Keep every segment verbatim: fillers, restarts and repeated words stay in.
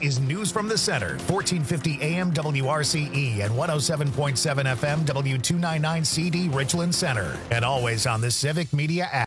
is News from the Center, fourteen fifty A M W R C E and one oh seven point seven F M W two ninety-nine C D Richland Center. And always on the Civic Media app.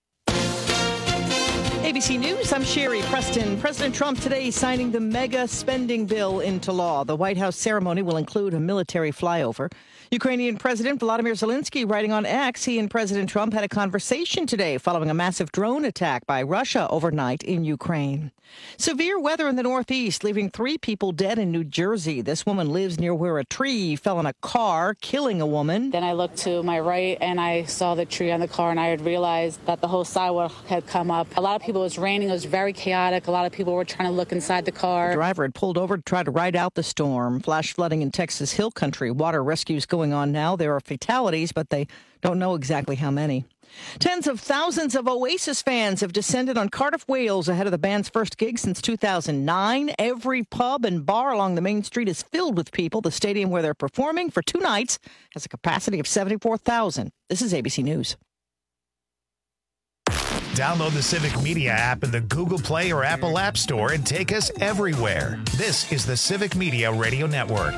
A B C News, I'm Sherry Preston. President Trump today signing the mega spending bill into law. The White House ceremony will include a military flyover. Ukrainian President Volodymyr Zelensky writing on X, he and President Trump had a conversation today following a massive drone attack by Russia overnight in Ukraine. Severe weather in the Northeast, leaving three people dead in New Jersey. This woman lives near where a tree fell on a car, killing a woman. Then I looked to my right and I saw the tree on the car, and I had realized that the whole sidewalk had come up. A lot of people, it was raining, it was very chaotic. A lot of people were trying to look inside the car. The driver had pulled over to try to ride out the storm. Flash flooding in Texas Hill Country. Water rescues going on now. There are fatalities, but they don't know exactly how many. Tens of thousands of Oasis fans have descended on Cardiff, Wales ahead of the band's first gig since two thousand nine. Every pub and bar along the main street is filled with people. The stadium where they're performing for two nights has a capacity of seventy-four thousand. This is A B C News. Download the Civic Media app in the Google Play or Apple App Store and take us everywhere. This is the Civic Media Radio Network.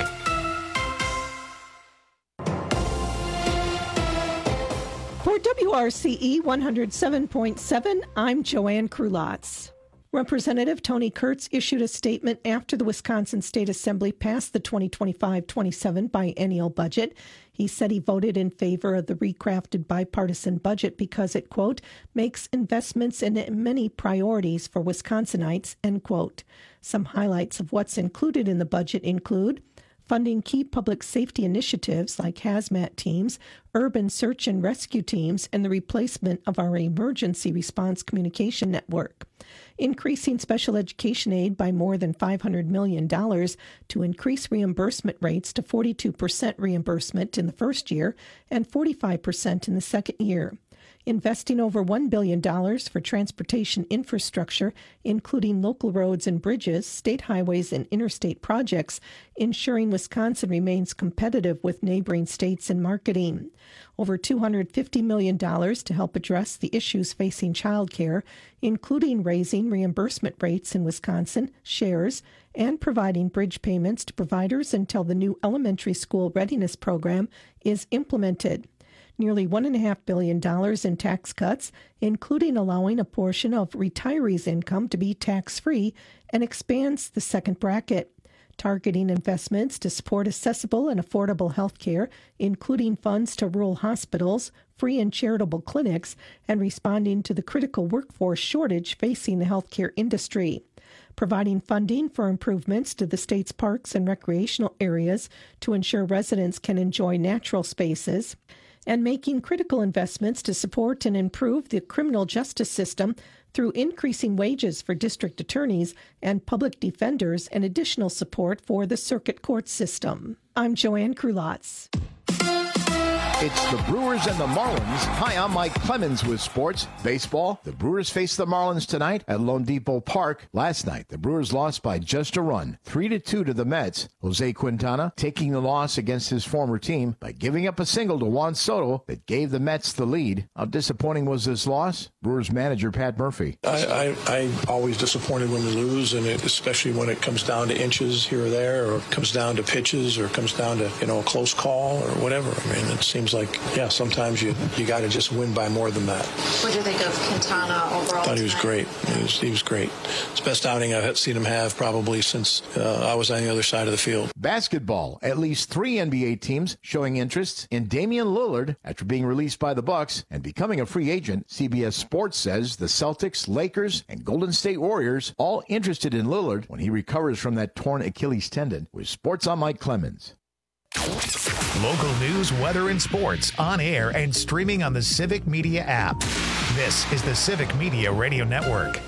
For W R C E one oh seven point seven, I'm Joanne Krulotz. Representative Tony Kurtz issued a statement after the Wisconsin State Assembly passed the twenty twenty-five twenty-seven biennial budget. He said he voted in favor of the recrafted bipartisan budget because it, quote, makes investments in many priorities for Wisconsinites, end quote. Some highlights of what's included in the budget include funding key public safety initiatives like hazmat teams, urban search and rescue teams, and the replacement of our emergency response communication network. Increasing special education aid by more than five hundred million dollars to increase reimbursement rates to forty-two percent reimbursement in the first year and forty-five percent in the second year. Investing over one billion dollars for transportation infrastructure, including local roads and bridges, state highways, and interstate projects, ensuring Wisconsin remains competitive with neighboring states in marketing. Over two hundred fifty million dollars to help address the issues facing childcare, including raising reimbursement rates in Wisconsin, shares, and providing bridge payments to providers until the new elementary school readiness program is implemented. Nearly one point five billion dollars in tax cuts, including allowing a portion of retirees' income to be tax-free, and expands the second bracket. Targeting investments to support accessible and affordable health care, including funds to rural hospitals, free and charitable clinics, and responding to the critical workforce shortage facing the healthcare industry. Providing funding for improvements to the state's parks and recreational areas to ensure residents can enjoy natural spaces, and making critical investments to support and improve the criminal justice system through increasing wages for district attorneys and public defenders and additional support for the circuit court system. I'm Joanne Krulotz. It's the Brewers and the Marlins. Hi, I'm Mike Clemens with sports. Baseball, the Brewers face the Marlins tonight at Lone Depot Park. Last night, the Brewers lost by just a run, three to two to the Mets. Jose Quintana taking the loss against his former team by giving up a single to Juan Soto that gave the Mets the lead. How disappointing was this loss? Brewers manager Pat Murphy. I, I, I'm always disappointed when we lose, and it, especially when it comes down to inches here or there, or comes down to pitches, or comes down to, you know, a close call or whatever. I mean, it seems like, yeah, sometimes you you got to just win by more than that. What do you think of Quintana overall? I thought he was tonight? great. He was, he was great. It's the best outing I've seen him have probably since uh, I was on the other side of the field. Basketball, at least three N B A teams showing interest in Damian Lillard after being released by the Bucks and becoming a free agent. C B S Sports says the Celtics, Lakers, and Golden State Warriors all interested in Lillard when he recovers from that torn Achilles tendon. With Sports, I'm Mike Clemens. Local news, weather, and sports on air and streaming on the Civic Media app. This is the Civic Media Radio Network.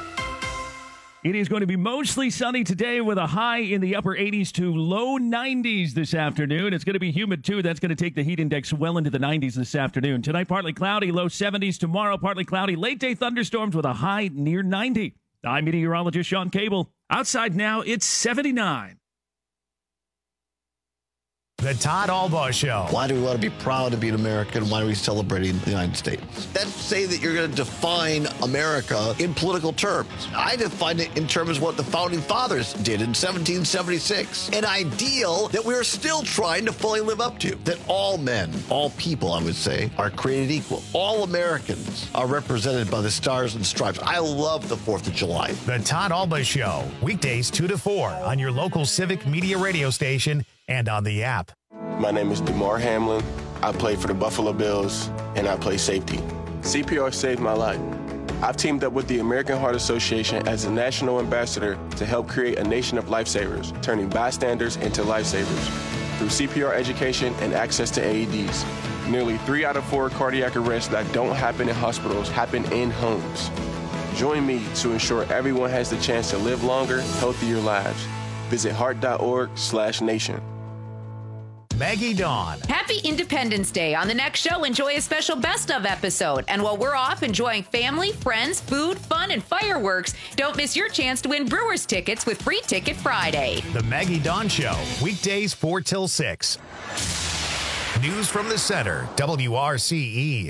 It is going to be mostly sunny today with a high in the upper eighties to low nineties this afternoon. It's going to be humid, too. That's going to take the heat index well into the nineties this afternoon. Tonight, partly cloudy, low seventies. Tomorrow, partly cloudy, late-day thunderstorms with a high near ninety. I'm meteorologist Sean Cable. Outside now, it's seventy-nine. The Todd Albaugh Show. Why do we want to be proud to be an American? Why are we celebrating the United States? That's say that you're going to define America in political terms. I define it in terms of what the Founding Fathers did in seventeen seventy-six. An ideal that we're still trying to fully live up to. That all men, all people, I would say, are created equal. All Americans are represented by the stars and stripes. I love the fourth of July. The Todd Albaugh Show. Weekdays two to four on your local Civic Media radio station and on the app. My name is DeMar Hamlin. I play for the Buffalo Bills, and I play safety. C P R saved my life. I've teamed up with the American Heart Association as a national ambassador to help create a nation of lifesavers, turning bystanders into lifesavers. Through C P R education and access to A E Ds, nearly three out of four cardiac arrests that don't happen in hospitals happen in homes. Join me to ensure everyone has the chance to live longer, healthier lives. Visit heart.org slash nation. Maggie Dawn. Happy Independence Day. On the next show, enjoy a special Best Of episode. And while we're off enjoying family, friends, food, fun, and fireworks, don't miss your chance to win Brewers tickets with Free Ticket Friday. The Maggie Dawn Show. Weekdays four till six. News from the center. W R C E.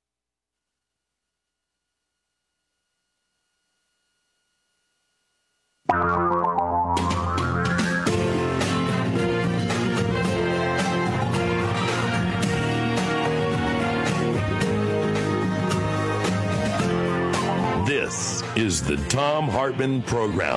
This is the Thom Hartmann Program.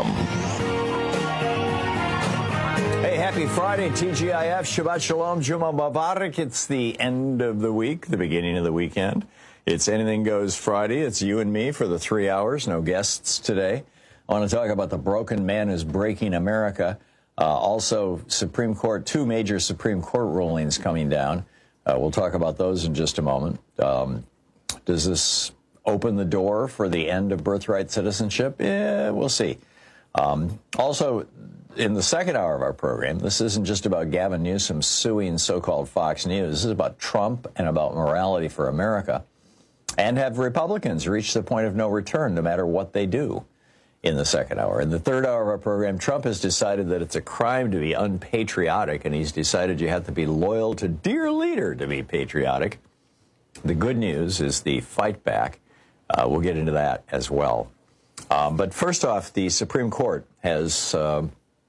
Hey, happy Friday, T G I F, Shabbat Shalom, Juma Mubarak. It's the end of the week, the beginning of the weekend. It's Anything Goes Friday. It's you and me for the three hours. No guests today. I want to talk about the broken man who's breaking America. Uh, also, Supreme Court, two major Supreme Court rulings coming down. Uh, we'll talk about those in just a moment. Um, does this open the door for the end of birthright citizenship? Yeah, we'll see. Um, also, in the second hour of our program, this isn't just about Gavin Newsom suing so-called Fox News. This is about Trump and about morality for America. And have Republicans reached the point of no return, no matter what they do in the second hour? In the third hour of our program, Trump has decided that it's a crime to be unpatriotic, and he's decided you have to be loyal to dear leader to be patriotic. The good news is the fight back. Uh, we'll get into that as well. Um, but first off, the Supreme Court has, uh,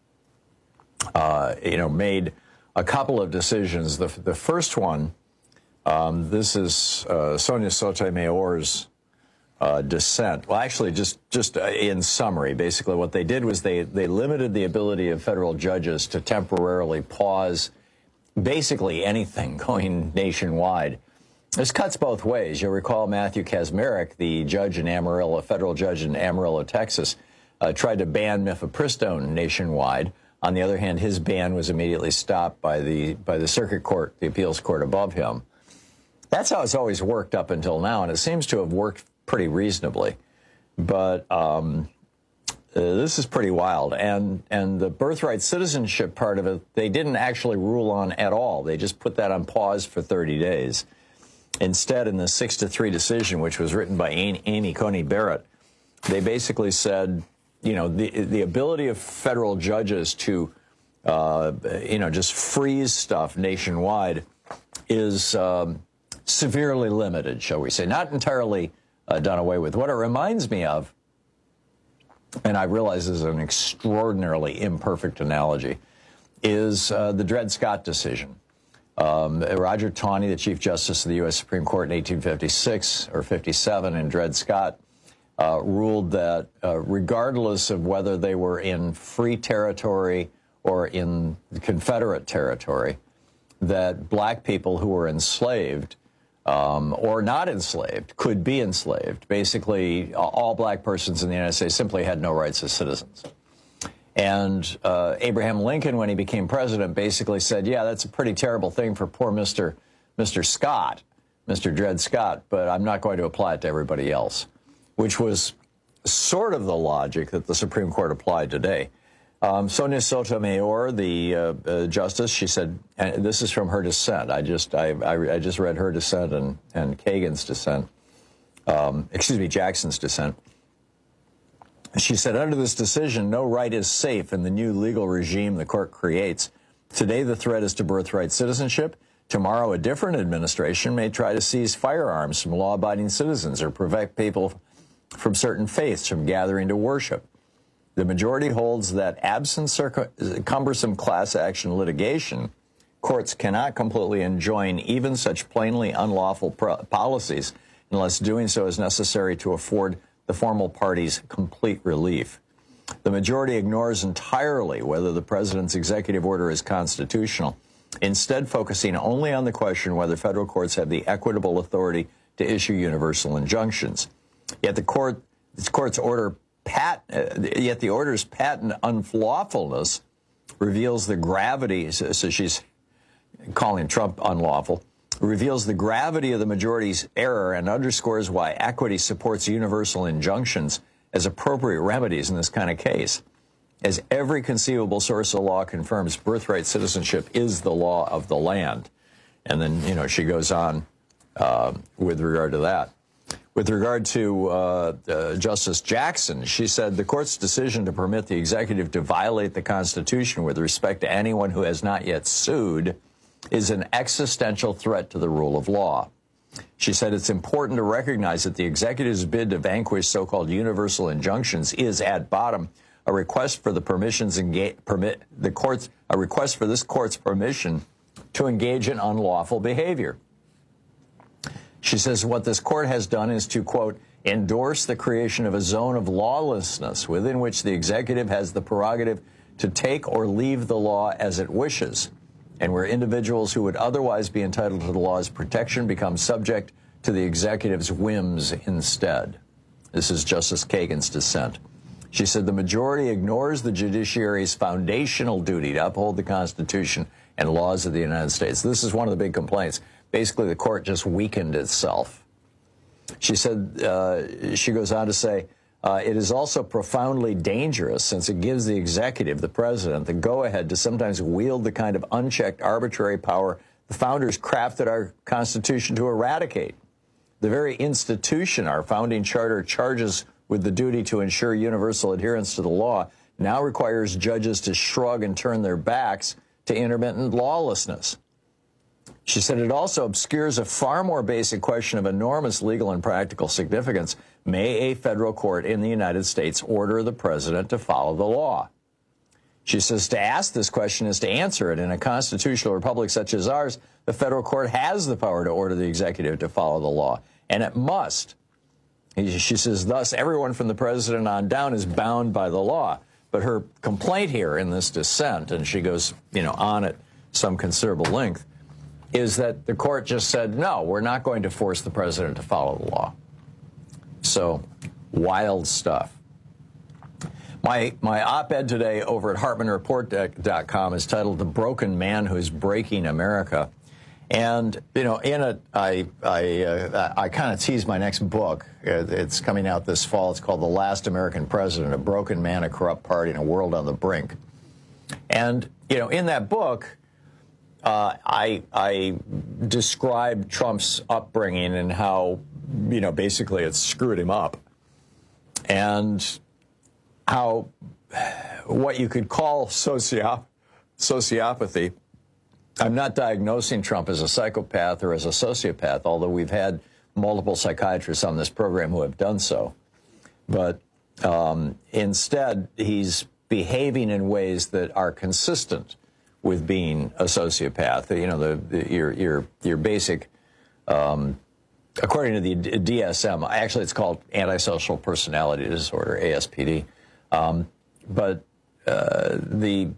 uh, you know, made a couple of decisions. The, the first one, um, this is uh, Sonia Sotomayor's uh, dissent. Well, actually, just just uh, in summary, basically what they did was they they limited the ability of federal judges to temporarily pause basically anything going nationwide. This cuts both ways. You'll recall Matthew Kacsmaryk, the judge in Amarillo, federal judge in Amarillo, Texas, uh, tried to ban mifepristone nationwide. On the other hand, his ban was immediately stopped by the by the circuit court, the appeals court above him. That's how it's always worked up until now, and it seems to have worked pretty reasonably. But um, uh, this is pretty wild. And, and the birthright citizenship part of it, they didn't actually rule on at all. They just put that on pause for thirty days. Instead, in the six to three decision, which was written by Amy Coney Barrett, they basically said, you know, the the ability of federal judges to, uh, you know, just freeze stuff nationwide is um, severely limited, shall we say, not entirely uh, done away with. What it reminds me of, and I realize this is an extraordinarily imperfect analogy, is uh, the Dred Scott decision. Um, Roger Taney, the Chief Justice of the U S Supreme Court in eighteen fifty-six or fifty-seven, and Dred Scott uh, ruled that uh, regardless of whether they were in free territory or in Confederate territory, that black people who were enslaved um, or not enslaved could be enslaved. Basically, all black persons in the United States simply had no rights as citizens. And uh, Abraham Lincoln, when he became president, basically said, yeah, that's a pretty terrible thing for poor Mister Mister Scott, Mister Dred Scott, but I'm not going to apply it to everybody else, which was sort of the logic that the Supreme Court applied today. Um, Sonia Sotomayor, the uh, uh, justice, she said, and this is from her dissent. I just I, I, I just read her dissent and, and Kagan's dissent, um, excuse me, Jackson's dissent. She said, under this decision, no right is safe in the new legal regime the court creates. Today, the threat is to birthright citizenship. Tomorrow, a different administration may try to seize firearms from law-abiding citizens or prevent people from certain faiths from gathering to worship. The majority holds that absent circ- cumbersome class action litigation, courts cannot completely enjoin even such plainly unlawful pro- policies unless doing so is necessary to afford the formal parties complete relief. The majority ignores entirely whether the president's executive order is constitutional, instead focusing only on the question whether federal courts have the equitable authority to issue universal injunctions. Yet the court, this court's order, pat, uh, yet the order's patent unlawfulness reveals the gravity. So, so she's calling Trump unlawful. Reveals the gravity of the majority's error and underscores why equity supports universal injunctions as appropriate remedies in this kind of case. As every conceivable source of law confirms, birthright citizenship is the law of the land. And then, you know, she goes on uh, with regard to that. With regard to uh, uh, Justice Jackson, she said the court's decision to permit the executive to violate the Constitution with respect to anyone who has not yet sued is an existential threat to the rule of law. She said it's important to recognize that the executive's bid to vanquish so-called universal injunctions is, at bottom, a request for the permissions engage, permit the courts a request for this court's permission to engage in unlawful behavior. She says what this court has done is to, quote, endorse the creation of a zone of lawlessness within which the executive has the prerogative to take or leave the law as it wishes, and where individuals who would otherwise be entitled to the law's protection become subject to the executive's whims instead. This is Justice Kagan's dissent. She said the majority ignores the judiciary's foundational duty to uphold the Constitution and laws of the United States. This is one of the big complaints. Basically, the court just weakened itself. She said, uh, she goes on to say, Uh, it is also profoundly dangerous since it gives the executive, the president, the go-ahead to sometimes wield the kind of unchecked arbitrary power the founders crafted our Constitution to eradicate. The very institution our founding charter charges with the duty to ensure universal adherence to the law now requires judges to shrug and turn their backs to intermittent lawlessness. She said it also obscures a far more basic question of enormous legal and practical significance. May a federal court in the United States order the president to follow the law? She says to ask this question is to answer it. In a constitutional republic such as ours, the federal court has the power to order the executive to follow the law, and it must. She says, thus, everyone from the president on down is bound by the law. But her complaint here in this dissent, and she goes, you know, on at some considerable length, is that the court just said, no, we're not going to force the president to follow the law. So, wild stuff. My my op-ed today over at Hartman Report dot com is titled "The Broken Man Who's Breaking America," and you know, in it, I I uh, I kind of tease my next book. It's coming out this fall. It's called "The Last American President: A Broken Man, a Corrupt Party, and a World on the Brink." And you know, in that book, uh, I I describe Trump's upbringing and how, you know, basically it screwed him up, and how what you could call sociop- sociopathy. I'm not diagnosing Trump as a psychopath or as a sociopath, although we've had multiple psychiatrists on this program who have done so. But um, instead, he's behaving in ways that are consistent with being a sociopath. You know, the, the your your your basic. Um, According to the D S M, actually it's called antisocial personality disorder, A S P D. Um, but uh, the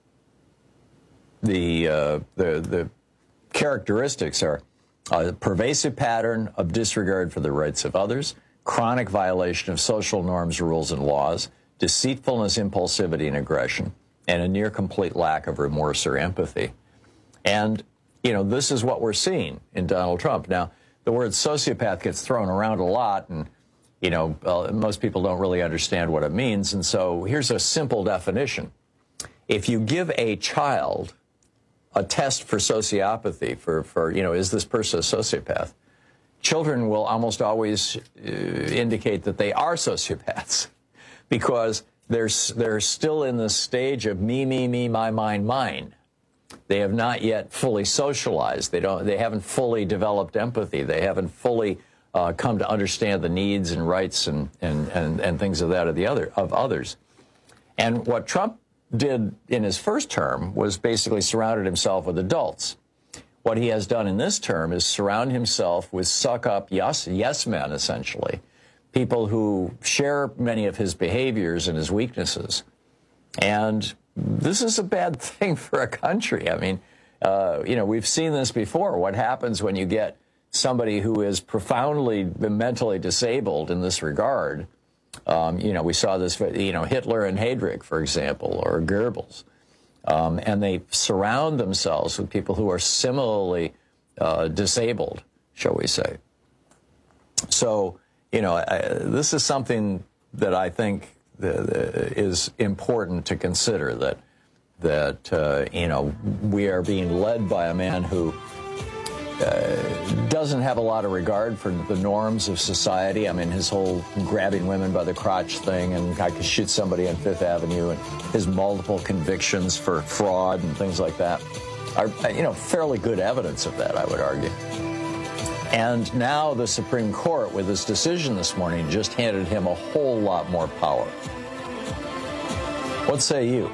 the, uh, the the characteristics are a pervasive pattern of disregard for the rights of others, chronic violation of social norms, rules, and laws, deceitfulness, impulsivity, and aggression, and a near complete lack of remorse or empathy. And, you know, this is what we're seeing in Donald Trump. Now, the word sociopath gets thrown around a lot, and, you know, uh, most people don't really understand what it means. And so here's a simple definition. If you give a child a test for sociopathy, for, for you know, is this person a sociopath, children will almost always uh, indicate that they are sociopaths because they're, they're still in the stage of me, me, me, my, mine, mine. They have not yet fully socialized. They don't. They haven't fully developed empathy. They haven't fully uh, come to understand the needs and rights and, and, and, and things of that of the other of others. And what Trump did in his first term was basically surrounded himself with adults. What he has done in this term is surround himself with suck-up yes, yes men, essentially, people who share many of his behaviors and his weaknesses. And this is a bad thing for a country. I mean, uh, you know, we've seen this before. What happens when you get somebody who is profoundly mentally disabled in this regard? Um, you know, we saw this, you know, Hitler and Heydrich, for example, or Goebbels. Um, and they surround themselves with people who are similarly uh, disabled, shall we say. So, you know, I, this is something that I think the, the, is important to consider, that, that uh, you know, we are being led by a man who uh, doesn't have a lot of regard for the norms of society. I mean, his whole grabbing women by the crotch thing, and I could shoot somebody on Fifth Avenue, and his multiple convictions for fraud and things like that are, you know, fairly good evidence of that, I would argue. And now the Supreme Court, with this decision this morning, just handed him a whole lot more power. What say you?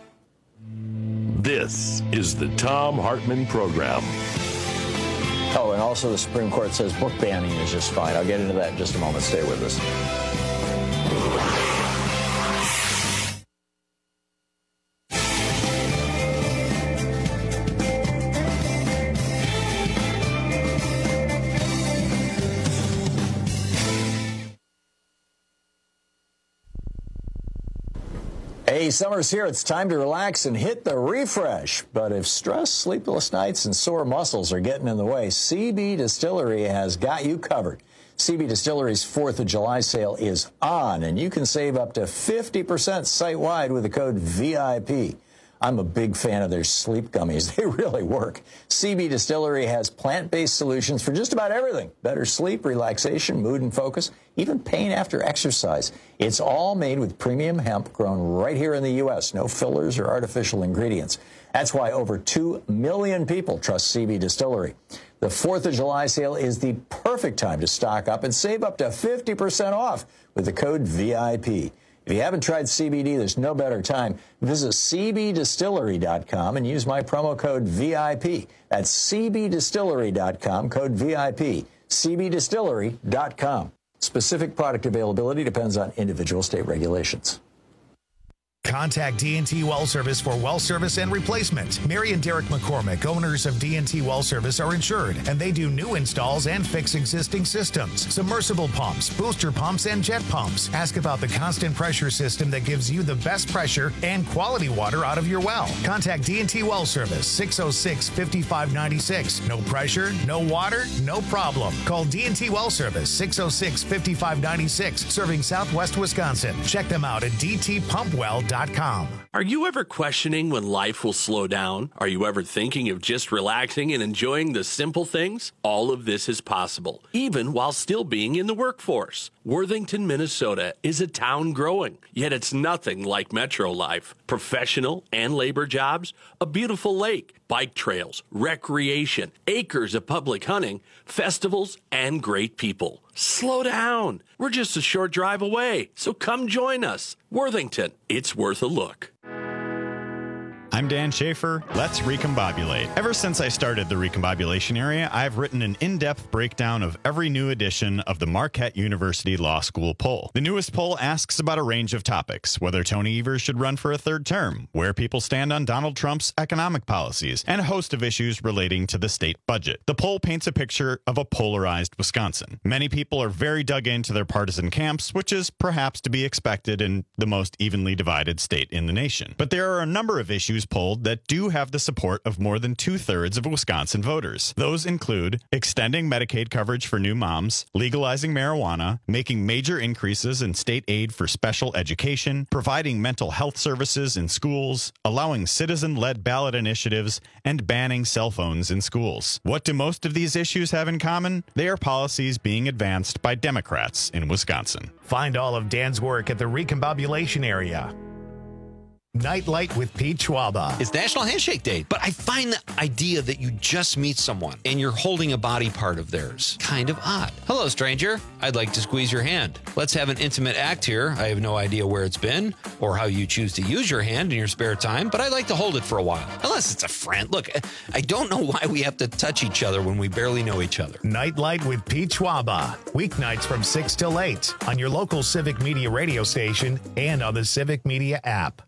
This is the Thom Hartmann Program. Oh, and also the Supreme Court says book banning is just fine. I'll get into that in just a moment. Stay with us. Hey, summer's here. It's time to relax and hit the refresh. But if stress, sleepless nights, and sore muscles are getting in the way, C B Distillery has got you covered. C B Distillery's fourth of July sale is on, and you can save up to fifty percent site-wide with the code V I P. I'm a big fan of their sleep gummies. They really work. C B Distillery has plant-based solutions for just about everything. Better sleep, relaxation, mood and focus, even pain after exercise. It's all made with premium hemp grown right here in the U S. No fillers or artificial ingredients. That's why over two million people trust C B Distillery. The fourth of July sale is the perfect time to stock up and save up to fifty percent off with the code V I P. If you haven't tried C B D, there's no better time. Visit C B distillery dot com and use my promo code V I P. That's C B distillery dot com, code V I P. C B distillery dot com. Specific product availability depends on individual state regulations. Contact D and T Well Service for well service and replacement. Mary and Derek McCormick, owners of D and T Well Service, are insured, and they do new installs and fix existing systems. Submersible pumps, booster pumps, and jet pumps. Ask about the constant pressure system that gives you the best pressure and quality water out of your well. Contact D and T Well Service, six oh six, five five nine six. No pressure, no water, no problem. Call D and T Well Service, six oh six, five five nine six, serving Southwest Wisconsin. Check them out at d t pump well dot com. Are you ever questioning when life will slow down? Are you ever thinking of just relaxing and enjoying the simple things? All of this is possible, even while still being in the workforce. Worthington, Minnesota is a town growing, yet it's nothing like metro life. Professional and labor jobs, a beautiful lake, bike trails, recreation, acres of public hunting, festivals, and great people. Slow down. We're just a short drive away, so come join us. Worthington, it's worth a look. I'm Dan Schaefer. Let's recombobulate. Ever since I started the recombobulation area, I've written an in-depth breakdown of every new edition of the Marquette University Law School poll. The newest poll asks about a range of topics: whether Tony Evers should run for a third term, where people stand on Donald Trump's economic policies, and a host of issues relating to the state budget. The poll paints a picture of a polarized Wisconsin. Many people are very dug into their partisan camps, which is perhaps to be expected in the most evenly divided state in the nation. But there are a number of issues polled that do have the support of more than two-thirds of Wisconsin voters. Those include extending Medicaid coverage for new moms, legalizing marijuana, making major increases in state aid for special education, providing mental health services in schools, allowing citizen-led ballot initiatives, and banning cell phones in schools. What do most of these issues have in common? They are policies being advanced by Democrats in Wisconsin. Find all of Dan's work at the Recombobulation Area. Nightlight with Pete Schwaba. It's National Handshake Day, but I find the idea that you just meet someone and you're holding a body part of theirs kind of odd. Hello, stranger. I'd like to squeeze your hand. Let's have an intimate act here. I have no idea where it's been or how you choose to use your hand in your spare time, but I'd like to hold it for a while. Unless it's a friend. Look, I don't know why we have to touch each other when we barely know each other. Nightlight with Pete Schwaba. Weeknights from six till eight on your local Civic Media radio station and on the Civic Media app.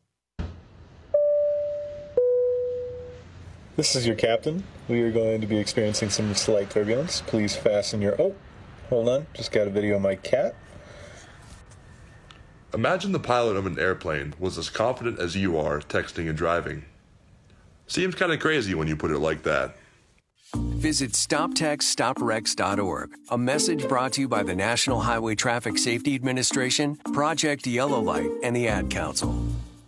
This is your captain. We are going to be experiencing some slight turbulence. Please fasten your... Oh, hold on. Just got a video of my cat. Imagine the pilot of an airplane was as confident as you are texting and driving. Seems kind of crazy when you put it like that. Visit stop text stop wrecks dot org. A message brought to you by the National Highway Traffic Safety Administration, Project Yellow Light, and the Ad Council.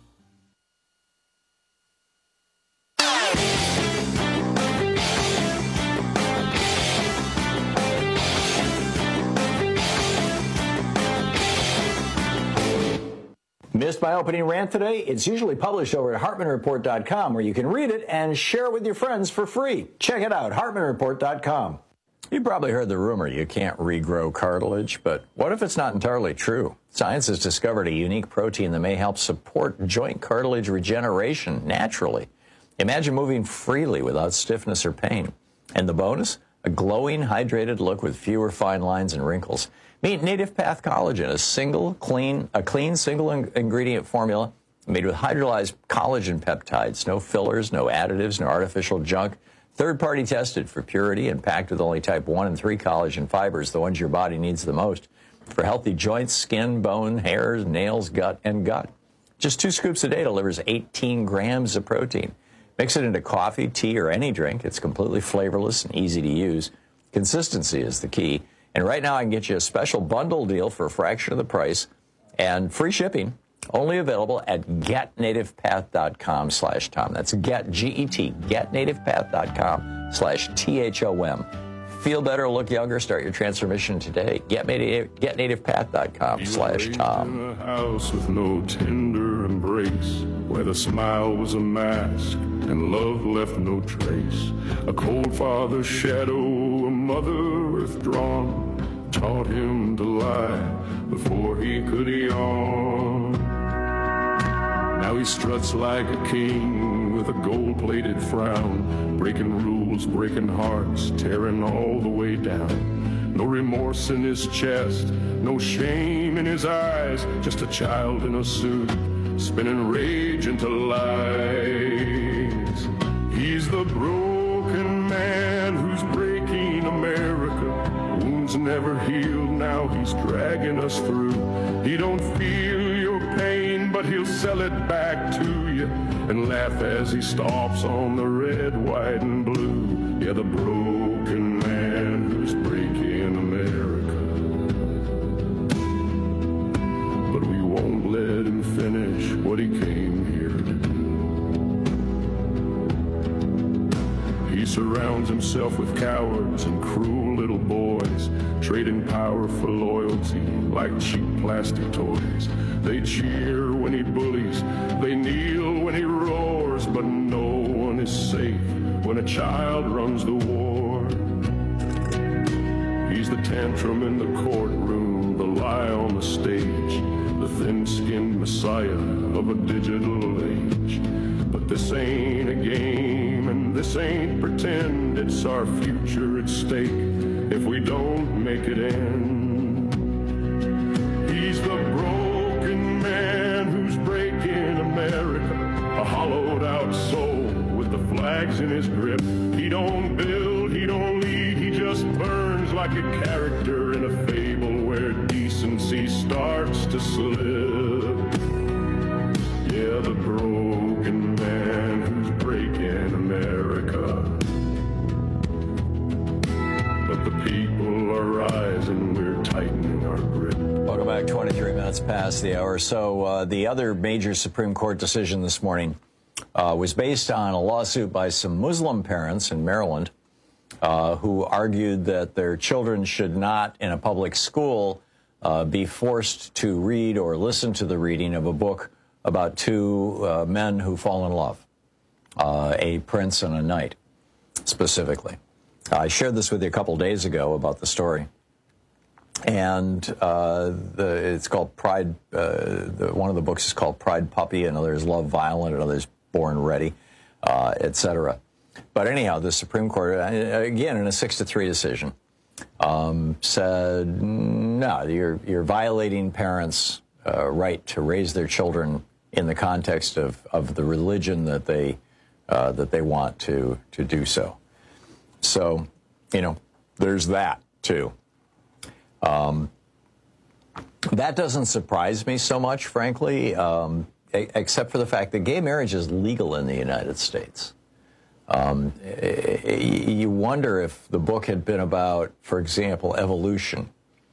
Missed my opening rant today? It's usually published over at hartman report dot com, where you can read it and share it with your friends for free. Check it out, hartman report dot com. You probably heard the rumor you can't regrow cartilage, but what if it's not entirely true? Science has discovered a unique protein that may help support joint cartilage regeneration naturally. Imagine moving freely without stiffness or pain. And the bonus? A glowing, hydrated look with fewer fine lines and wrinkles. Meet Native Path Collagen, a single, clean, a clean single in- ingredient formula made with hydrolyzed collagen peptides. No fillers, no additives, no artificial junk. Third-party tested for purity and packed with only type one and three collagen fibers, the ones your body needs the most, for healthy joints, skin, bone, hairs, nails, gut, and gut. Just two scoops a day delivers eighteen grams of protein. Mix it into coffee, tea, or any drink. It's completely flavorless and easy to use. Consistency is the key. And right now I can get you a special bundle deal for a fraction of the price and free shipping, only available at get native path dot com slash Tom. That's get, G E T, get native path dot com slash T H O M. Feel better, look younger, start your transformation today. Get native path dot com slash Tom. In a house with no tender embrace, where the smile was a mask and love left no trace. A cold father's shadow, a mother withdrawn, taught him to lie before he could yawn. Now he struts like a king with a gold-plated frown, breaking rules, breaking hearts, tearing all the way down. No remorse in his chest, no shame in his eyes, just a child in a suit, spinning rage into lies. He's the broken man who's breaking America. Wounds never healed, now he's dragging us through. He don't feel your pain, but he'll sell it back to you and laugh as he stomps on the red, white, and blue. Yeah, the broken man who's breaking America. But we won't let him finish what he came here to do. He surrounds himself with cowards and cruel little boys, trading power for loyalty like cheap plastic toys. They cheer when he bullies, they kneel when he roars, but no one is safe when a child runs the war. He's the tantrum in the courtroom, the lie on the stage, the thin-skinned messiah of a digital age. But this ain't a game, and this ain't pretend. It's our future at stake if we don't make it end. He's the broken man who's breaking America, a hollowed-out soul with the flags in his grip. He don't build, he don't lead, he just burns like a character in a fable where decency starts to slip. Yeah, the broken man who's breaking America. But the people are rising, we're tightening our grip. Welcome back, twenty-three minutes past the hour. So uh, the other major Supreme Court decision this morning uh, was based on a lawsuit by some Muslim parents in Maryland uh, who argued that their children should not, in a public school, uh, be forced to read or listen to the reading of a book about two uh, men who fall in love, uh, a prince and a knight, specifically. I shared this with you a couple days ago about the story. And uh, the, it's called Pride, uh, the, one of the books is called Pride Puppy, another is Love Violent, another is Born Ready, uh, et cetera. But anyhow, the Supreme Court, again, in a six to three decision, um, said, no, you're, you're violating parents' uh, right to raise their children in the context of, of the religion that they, uh, that they want to, to do so. So, you know, there's that, too. Um, that doesn't surprise me so much, frankly, um, except for the fact that gay marriage is legal in the United States. Um, you wonder if the book had been about, for example, evolution.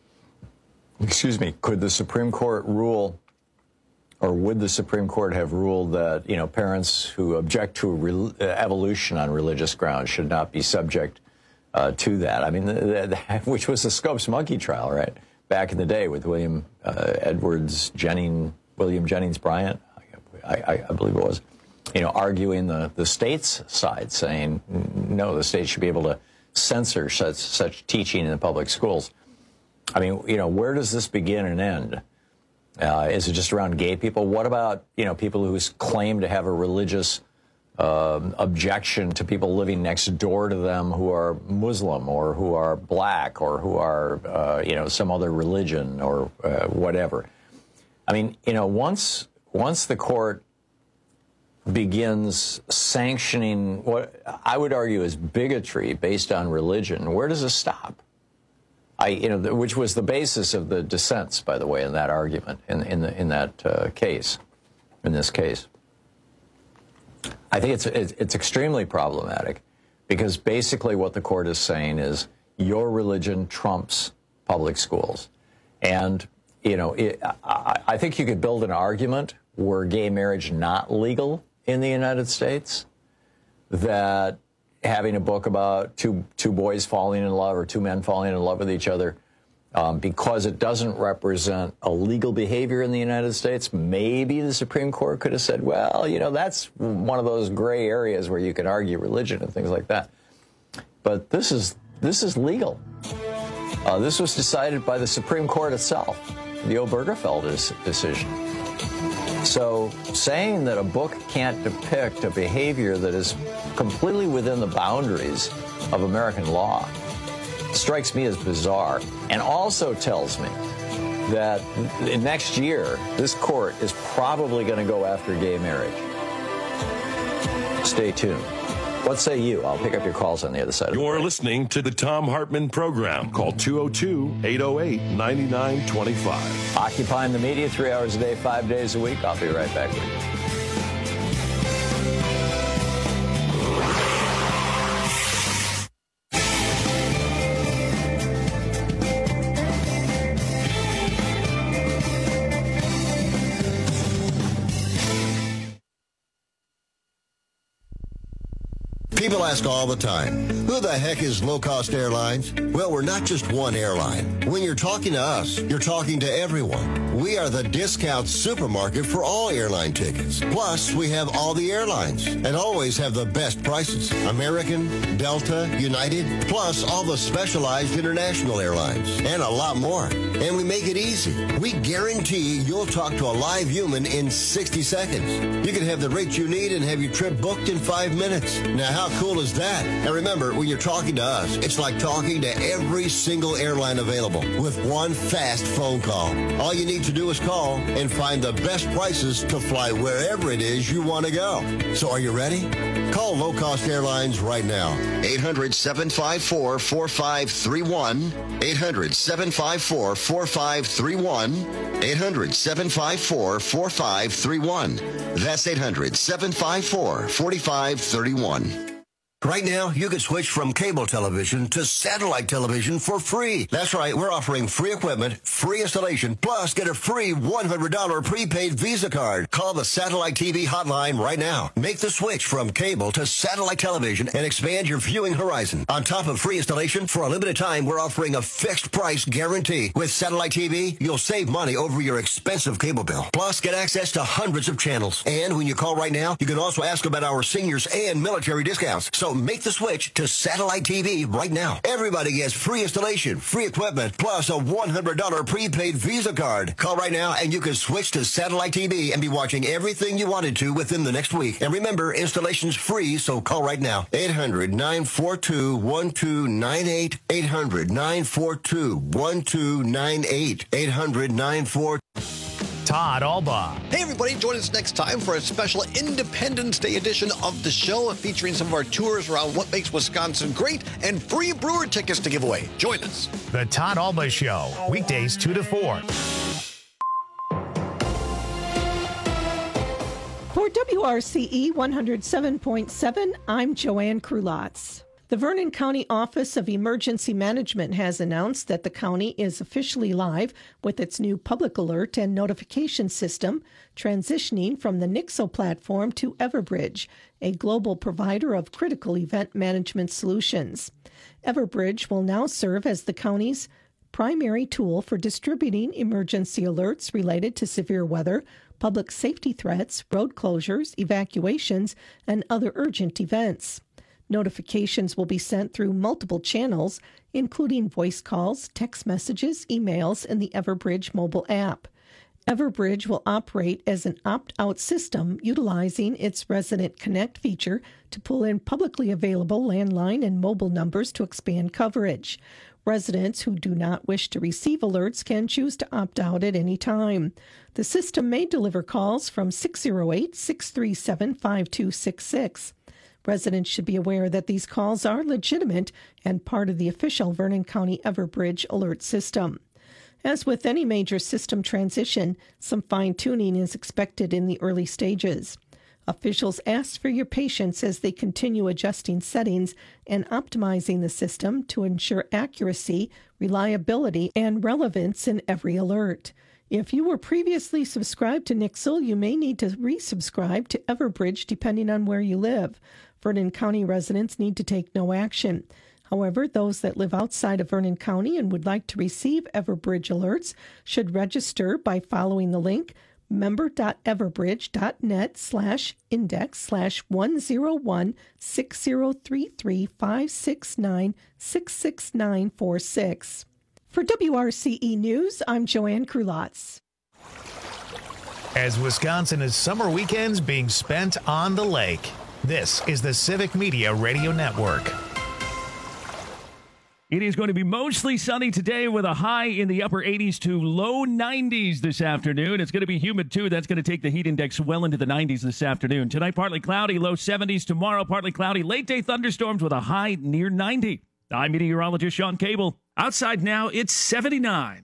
Excuse me, could the Supreme Court rule, or would the Supreme Court have ruled that, you know, parents who object to re- evolution on religious grounds should not be subject Uh, to that? I mean, the, the, which was the Scopes monkey trial, right? Back in the day with William uh, Edwards Jennings, William Jennings Bryant, I, I, I believe it was, you know, arguing the, the state's side, saying, no, the state should be able to censor such, such teaching in the public schools. I mean, you know, where does this begin and end? Uh, is it just around gay people? What about, you know, people who claim to have a religious Uh, objection to people living next door to them who are Muslim or who are black or who are, uh, you know, some other religion or uh, whatever. I mean, you know, once once the court begins sanctioning what I would argue is bigotry based on religion, where does it stop? I, you know, which was the basis of the dissents, by the way, in that argument, in in the, in that uh, case, in this case. I think it's, it's extremely problematic because basically what the court is saying is your religion trumps public schools. And, you know, it, I, I think you could build an argument were gay marriage not legal in the United States, that having a book about two, two boys falling in love or two men falling in love with each other, Um, because it doesn't represent a legal behavior in the United States, maybe the Supreme Court could have said, well, you know, that's one of those gray areas where you can argue religion and things like that. But this is this is legal. Uh, this was decided by the Supreme Court itself, the Obergefell decision. So saying that a book can't depict a behavior that is completely within the boundaries of American law strikes me as bizarre, and also tells me that next year this court is probably going to go after gay marriage. Stay tuned. What say you? I'll pick up your calls on the other side. You're listening to the Tom Hartman Program. Call two oh two, eight oh eight, nine nine two five. Occupying the media three hours a day, five days a week. I'll be right back with you. People ask all the time, who the heck is Low Cost Airlines? Well, we're not just one airline. When you're talking to us, you're talking to everyone. We are the discount supermarket for all airline tickets. Plus, we have all the airlines and always have the best prices. American, Delta, United, plus all the specialized international airlines and a lot more. And we make it easy. We guarantee you'll talk to a live human in sixty seconds. You can have the rate you need and have your trip booked in five minutes. Now, how cool is that? And remember, when you're talking to us, it's like talking to every single airline available with one fast phone call. All you need to do is call and find the best prices to fly wherever it is you want to go. So are you ready? Call Low Cost Airlines right now. eight hundred, seven five four, four five three one. eight hundred, seven five four, four five three one. eight hundred, seven five four, four five three one. That's eight hundred, seven five four, four five three one. Right now, you can switch from cable television to satellite television for free. That's right, we're offering free equipment, free installation, plus get a free one hundred dollars prepaid Visa card. Call the Satellite T V hotline right now. Make the switch from cable to satellite television and expand your viewing horizon. On top of free installation, for a limited time, we're offering a fixed price guarantee. With Satellite T V, you'll save money over your expensive cable bill. Plus, get access to hundreds of channels. And when you call right now, you can also ask about our seniors and military discounts. So make the switch to Satellite T V right now. Everybody gets free installation, free equipment, plus a one hundred dollars prepaid Visa card. Call right now and you can switch to Satellite T V and be watching everything you wanted to within the next week. And remember, installation's free, so call right now. eight hundred, nine four two, one two nine eight. eight hundred, nine four two, one two nine eight. eight hundred, nine four two. Todd Alba. Hey, everybody, join us next time for a special Independence Day edition of the show featuring some of our tours around what makes Wisconsin great and free Brewer tickets to give away. Join us. The Todd Alba Show, weekdays two to four. For W R C E one oh seven point seven, I'm Joanne Krulotz. The Vernon County Office of Emergency Management has announced that the county is officially live with its new public alert and notification system, transitioning from the Nixle platform to Everbridge, a global provider of critical event management solutions. Everbridge will now serve as the county's primary tool for distributing emergency alerts related to severe weather, public safety threats, road closures, evacuations, and other urgent events. Notifications will be sent through multiple channels, including voice calls, text messages, emails, and the Everbridge mobile app. Everbridge will operate as an opt-out system utilizing its Resident Connect feature to pull in publicly available landline and mobile numbers to expand coverage. Residents who do not wish to receive alerts can choose to opt out at any time. The system may deliver calls from six oh eight, six three seven, five two six six. Residents should be aware that these calls are legitimate and part of the official Vernon County Everbridge alert system. As with any major system transition, some fine-tuning is expected in the early stages. Officials ask for your patience as they continue adjusting settings and optimizing the system to ensure accuracy, reliability, and relevance in every alert. If you were previously subscribed to Nixle, you may need to resubscribe to Everbridge depending on where you live. Vernon County residents need to take no action. However, those that live outside of Vernon County and would like to receive Everbridge alerts should register by following the link member.everbridge.net slash index slash one zero one six zero three three five six nine six six nine four six. For W R C E News, I'm Joanne Krulotz. As Wisconsin is summer weekends being spent on the lake, this is the Civic Media Radio Network. It is going to be mostly sunny today with a high in the upper eighties to low nineties this afternoon. It's going to be humid, too. That's going to take the heat index well into the nineties this afternoon. Tonight, partly cloudy, low seventies. Tomorrow, partly cloudy, late-day thunderstorms with a high near ninety. I'm meteorologist Sean Cable. Outside now, it's seventy-nine.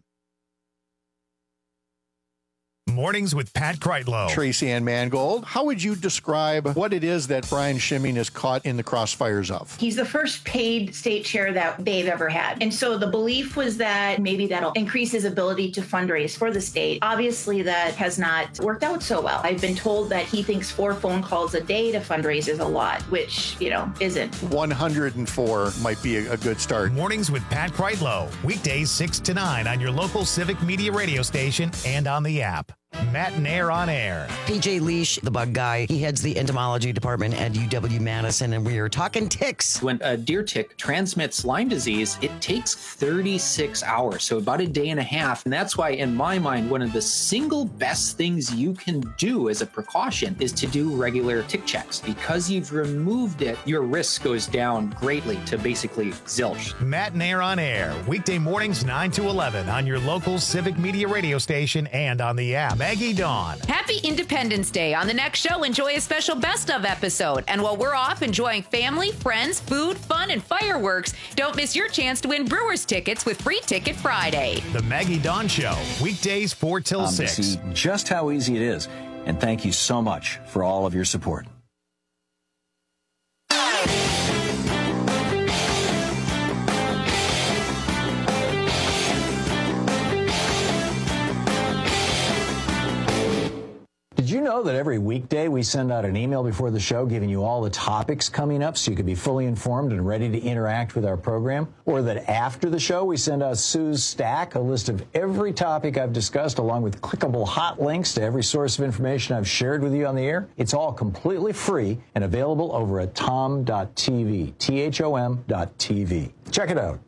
Mornings with Pat Kreitlow. Tracy Ann Mangold, how would you describe what it is that Brian Schimming is caught in the crossfires of? He's the first paid state chair that they've ever had. And so the belief was that maybe that'll increase his ability to fundraise for the state. Obviously, that has not worked out so well. I've been told that he thinks four phone calls a day to fundraise is a lot, which, you know, isn't. one hundred four might be a, a good start. Mornings with Pat Kreitlow. Weekdays six to nine on your local Civic Media radio station and on the app. Matt Nair on air. P J Leash, the bug guy, he heads the entomology department at U W Madison, and we are talking ticks. When a deer tick transmits Lyme disease, it takes thirty-six hours, so about a day and a half. And that's why, in my mind, one of the single best things you can do as a precaution is to do regular tick checks. Because you've removed it, your risk goes down greatly to basically zilch. Matt Nair on air. Weekday mornings nine to eleven on your local Civic Media radio station and on the app. Maggie Dawn. Happy Independence Day. On the next show, enjoy a special best of episode. And while we're off enjoying family, friends, food, fun, and fireworks, don't miss your chance to win Brewers tickets with Free Ticket Friday. The Maggie Dawn Show. Weekdays four till um, six. To see just how easy it is. And thank you so much for all of your support. you know that every weekday we send out an email before the show giving you all the topics coming up so you can be fully informed and ready to interact with our program? Or that after the show we send out Sue's Stack, a list of every topic I've discussed along with clickable hot links to every source of information I've shared with you on the air? It's all completely free and available over at tom dot t v, T H O M dot T V. Check it out.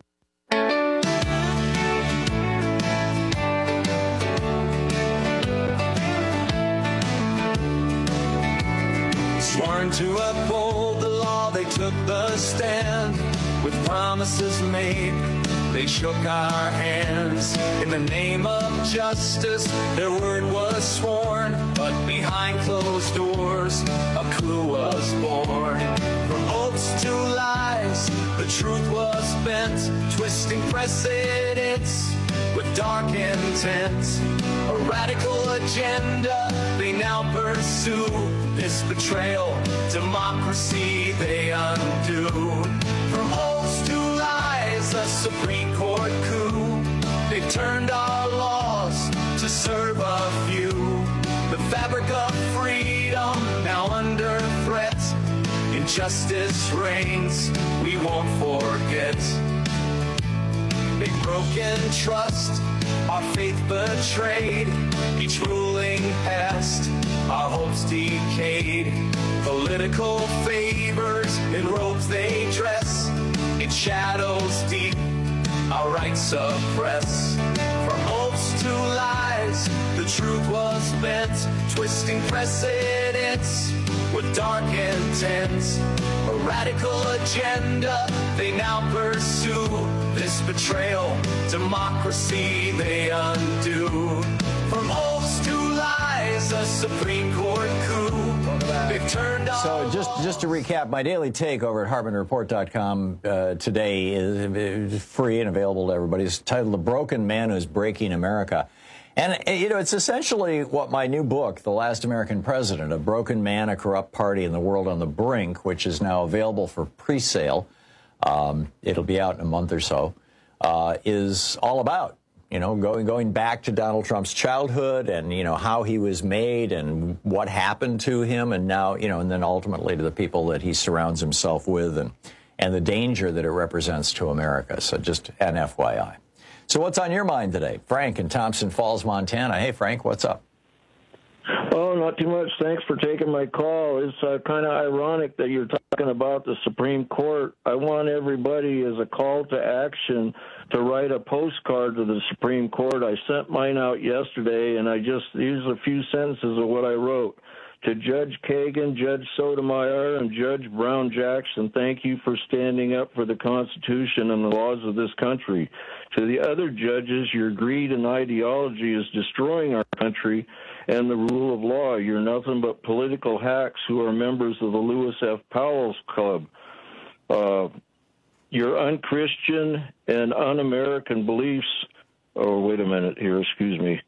Sworn to uphold the law, they took the stand. With promises made, they shook our hands. In the name of justice, their word was sworn. But behind closed doors, a coup was born. From oaths to lies, the truth was bent. Twisting precedents with dark intent. A radical agenda they now pursue. This betrayal, democracy they undo. From oaths to lies, a Supreme Court coup. They've turned our laws to serve a few. The fabric of freedom now under threat. Injustice reigns, we won't forget. They've broken trust, our faith betrayed. Each ruling passed, our hopes decayed. Political favors in robes they dress. In shadows deep, our rights suppress. From oaths to lies, the truth was bent. Twisting precedents with dark intent. A radical agenda they now pursue. This betrayal, democracy they undo. From oaths to lies, a Supreme Court coup. They've turned our So just just to recap, my daily take over at Hartman Report dot com uh, today is, is free and available to everybody. It's titled "The Broken Man Who's Breaking America." And, you know, it's essentially what my new book, The Last American President, A Broken Man, a Corrupt Party, and the World on the Brink, which is now available for pre-sale, um, it'll be out in a month or so, uh, is all about. You know, going going back to Donald Trump's childhood and, you know, how he was made and what happened to him, and now, you know, and then ultimately to the people that he surrounds himself with, and, and the danger that it represents to America. So just an F Y I. So what's on your mind today? Frank in Thompson Falls, Montana. Hey, Frank, what's up? Oh, not too much. Thanks for taking my call. It's uh, kind of ironic that you're talking about the Supreme Court. I want everybody as a call to action to write a postcard to the Supreme Court. I sent mine out yesterday, and I just, here's a few sentences of what I wrote. To Judge Kagan, Judge Sotomayor, and Judge Brown Jackson, thank you for standing up for the Constitution and the laws of this country. To the other judges, your greed and ideology is destroying our country and the rule of law. You're nothing but political hacks who are members of the Lewis F. Powell's Club. Uh, your unchristian and un-American beliefs, oh, wait a minute here, excuse me.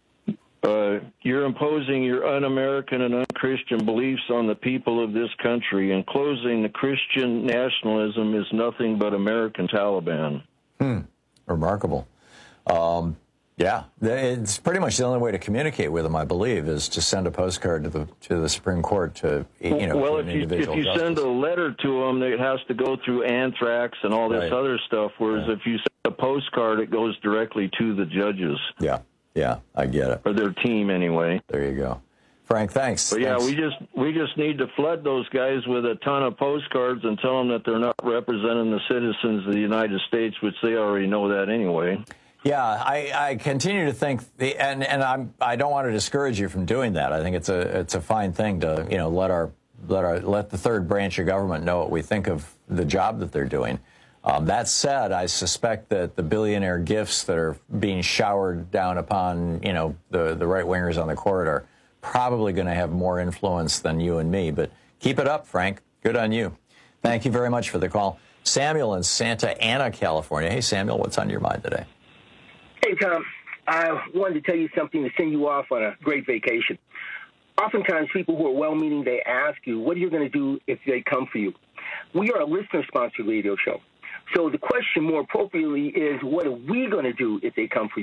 Uh, you're imposing your un-American and un-Christian beliefs on the people of this country. In closing, the Christian nationalism is nothing but American Taliban. Hmm. Remarkable. Um, yeah, it's pretty much the only way to communicate with them, I believe, is to send a postcard to the to the Supreme Court to, you know, well, for if an you, individual if you justice. send a letter to them, it has to go through anthrax and all this Right. other stuff, whereas Yeah. if you send a postcard, it goes directly to the judges. Yeah, yeah, I get it. Or their team, anyway. There you go. Frank, thanks. But yeah, Thanks. we just we just need to flood those guys with a ton of postcards and tell them that they're not representing the citizens of the United States, which they already know that anyway. Yeah, I, I continue to think, the, and and I'm I don't want to discourage you from doing that. I think it's a it's a fine thing to, you know, let our let our let the third branch of government know what we think of the job that they're doing. Um, that said, I suspect that the billionaire gifts that are being showered down upon, you know, the the right wingers on the court are probably going to have more influence than you and me. But keep it up, Frank. Good on you. Thank you very much for the call. Samuel in Santa Ana, California. Hey, Samuel, what's on your mind today? Hey, Tom, I wanted to tell you something to send you off on a great vacation. Oftentimes, people who are well-meaning, they ask you, what are you going to do if they come for you? We are a listener-sponsored radio show. So the question more appropriately is, what are we going to do if they come for you?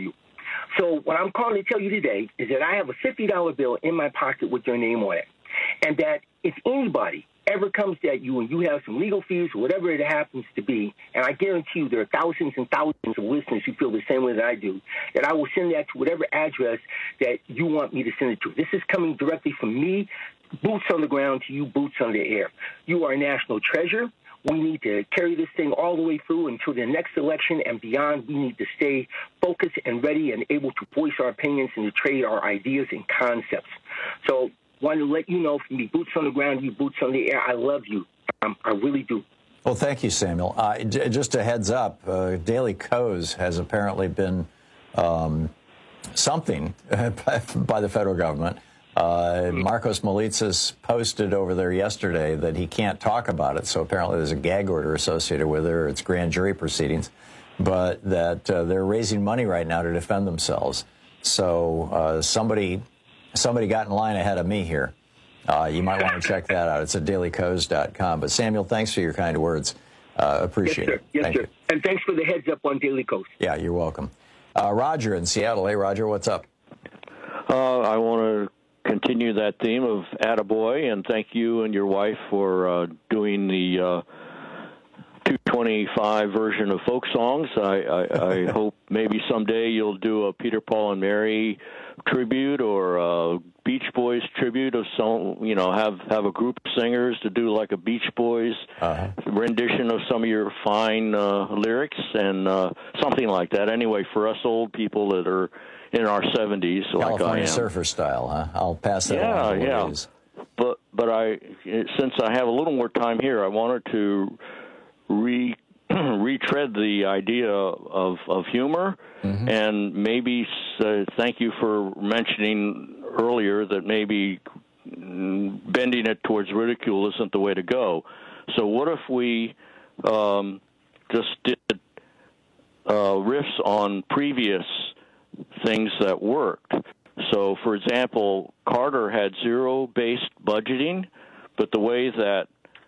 So what I'm calling to tell you today is that I have a fifty dollar bill in my pocket with your name on it, and that if anybody ever comes at you and you have some legal fees or whatever it happens to be, and I guarantee you there are thousands and thousands of listeners who feel the same way that I do, that I will send that to whatever address that you want me to send it to. This is coming directly from me, boots on the ground, to you, boots on the air. You are a national treasure. We need to carry this thing all the way through until the next election and beyond. We need to stay focused and ready and able to voice our opinions and to trade our ideas and concepts. So want to let you know, from me, boots on the ground, you boots on the air, I love you. Um, I really do. Well, thank you, Samuel. Uh, j- just a heads up, uh, Daily Kos has apparently been um, something by the federal government. Uh, Marcos Melitsas posted over there yesterday that he can't talk about it, so apparently there's a gag order associated with it, or it's grand jury proceedings, but that uh, they're raising money right now to defend themselves. So uh, somebody somebody got in line ahead of me here. Uh, you might want to check that out. It's at daily kos dot com. But, Samuel, thanks for your kind words. Uh, appreciate yes, sir. it. Yes, Thank sir. you. And thanks for the heads up on Daily Kos. Yeah, you're welcome. Uh, Roger in Seattle. Hey, Roger, what's up? Uh, I want to continue that theme of attaboy, and thank you and your wife for uh, doing the uh, two twenty-five version of folk songs. I, I, I hope maybe someday you'll do a Peter, Paul, and Mary tribute or a Beach Boys tribute of some, you know, have, have a group of singers to do like a Beach Boys uh-huh. rendition of some of your fine uh, lyrics and uh, something like that. Anyway, for us old people that are in our seventies, like I am. California surfer style, huh? I'll pass that yeah, on. Yeah, yeah. But but I, since I have a little more time here, I wanted to re retread the idea of of humor, mm-hmm. and maybe uh, thank you for mentioning earlier that maybe bending it towards ridicule isn't the way to go. So what if we um, just did uh, riffs on previous things that worked? So, for example, Carter had zero-based budgeting, but the way that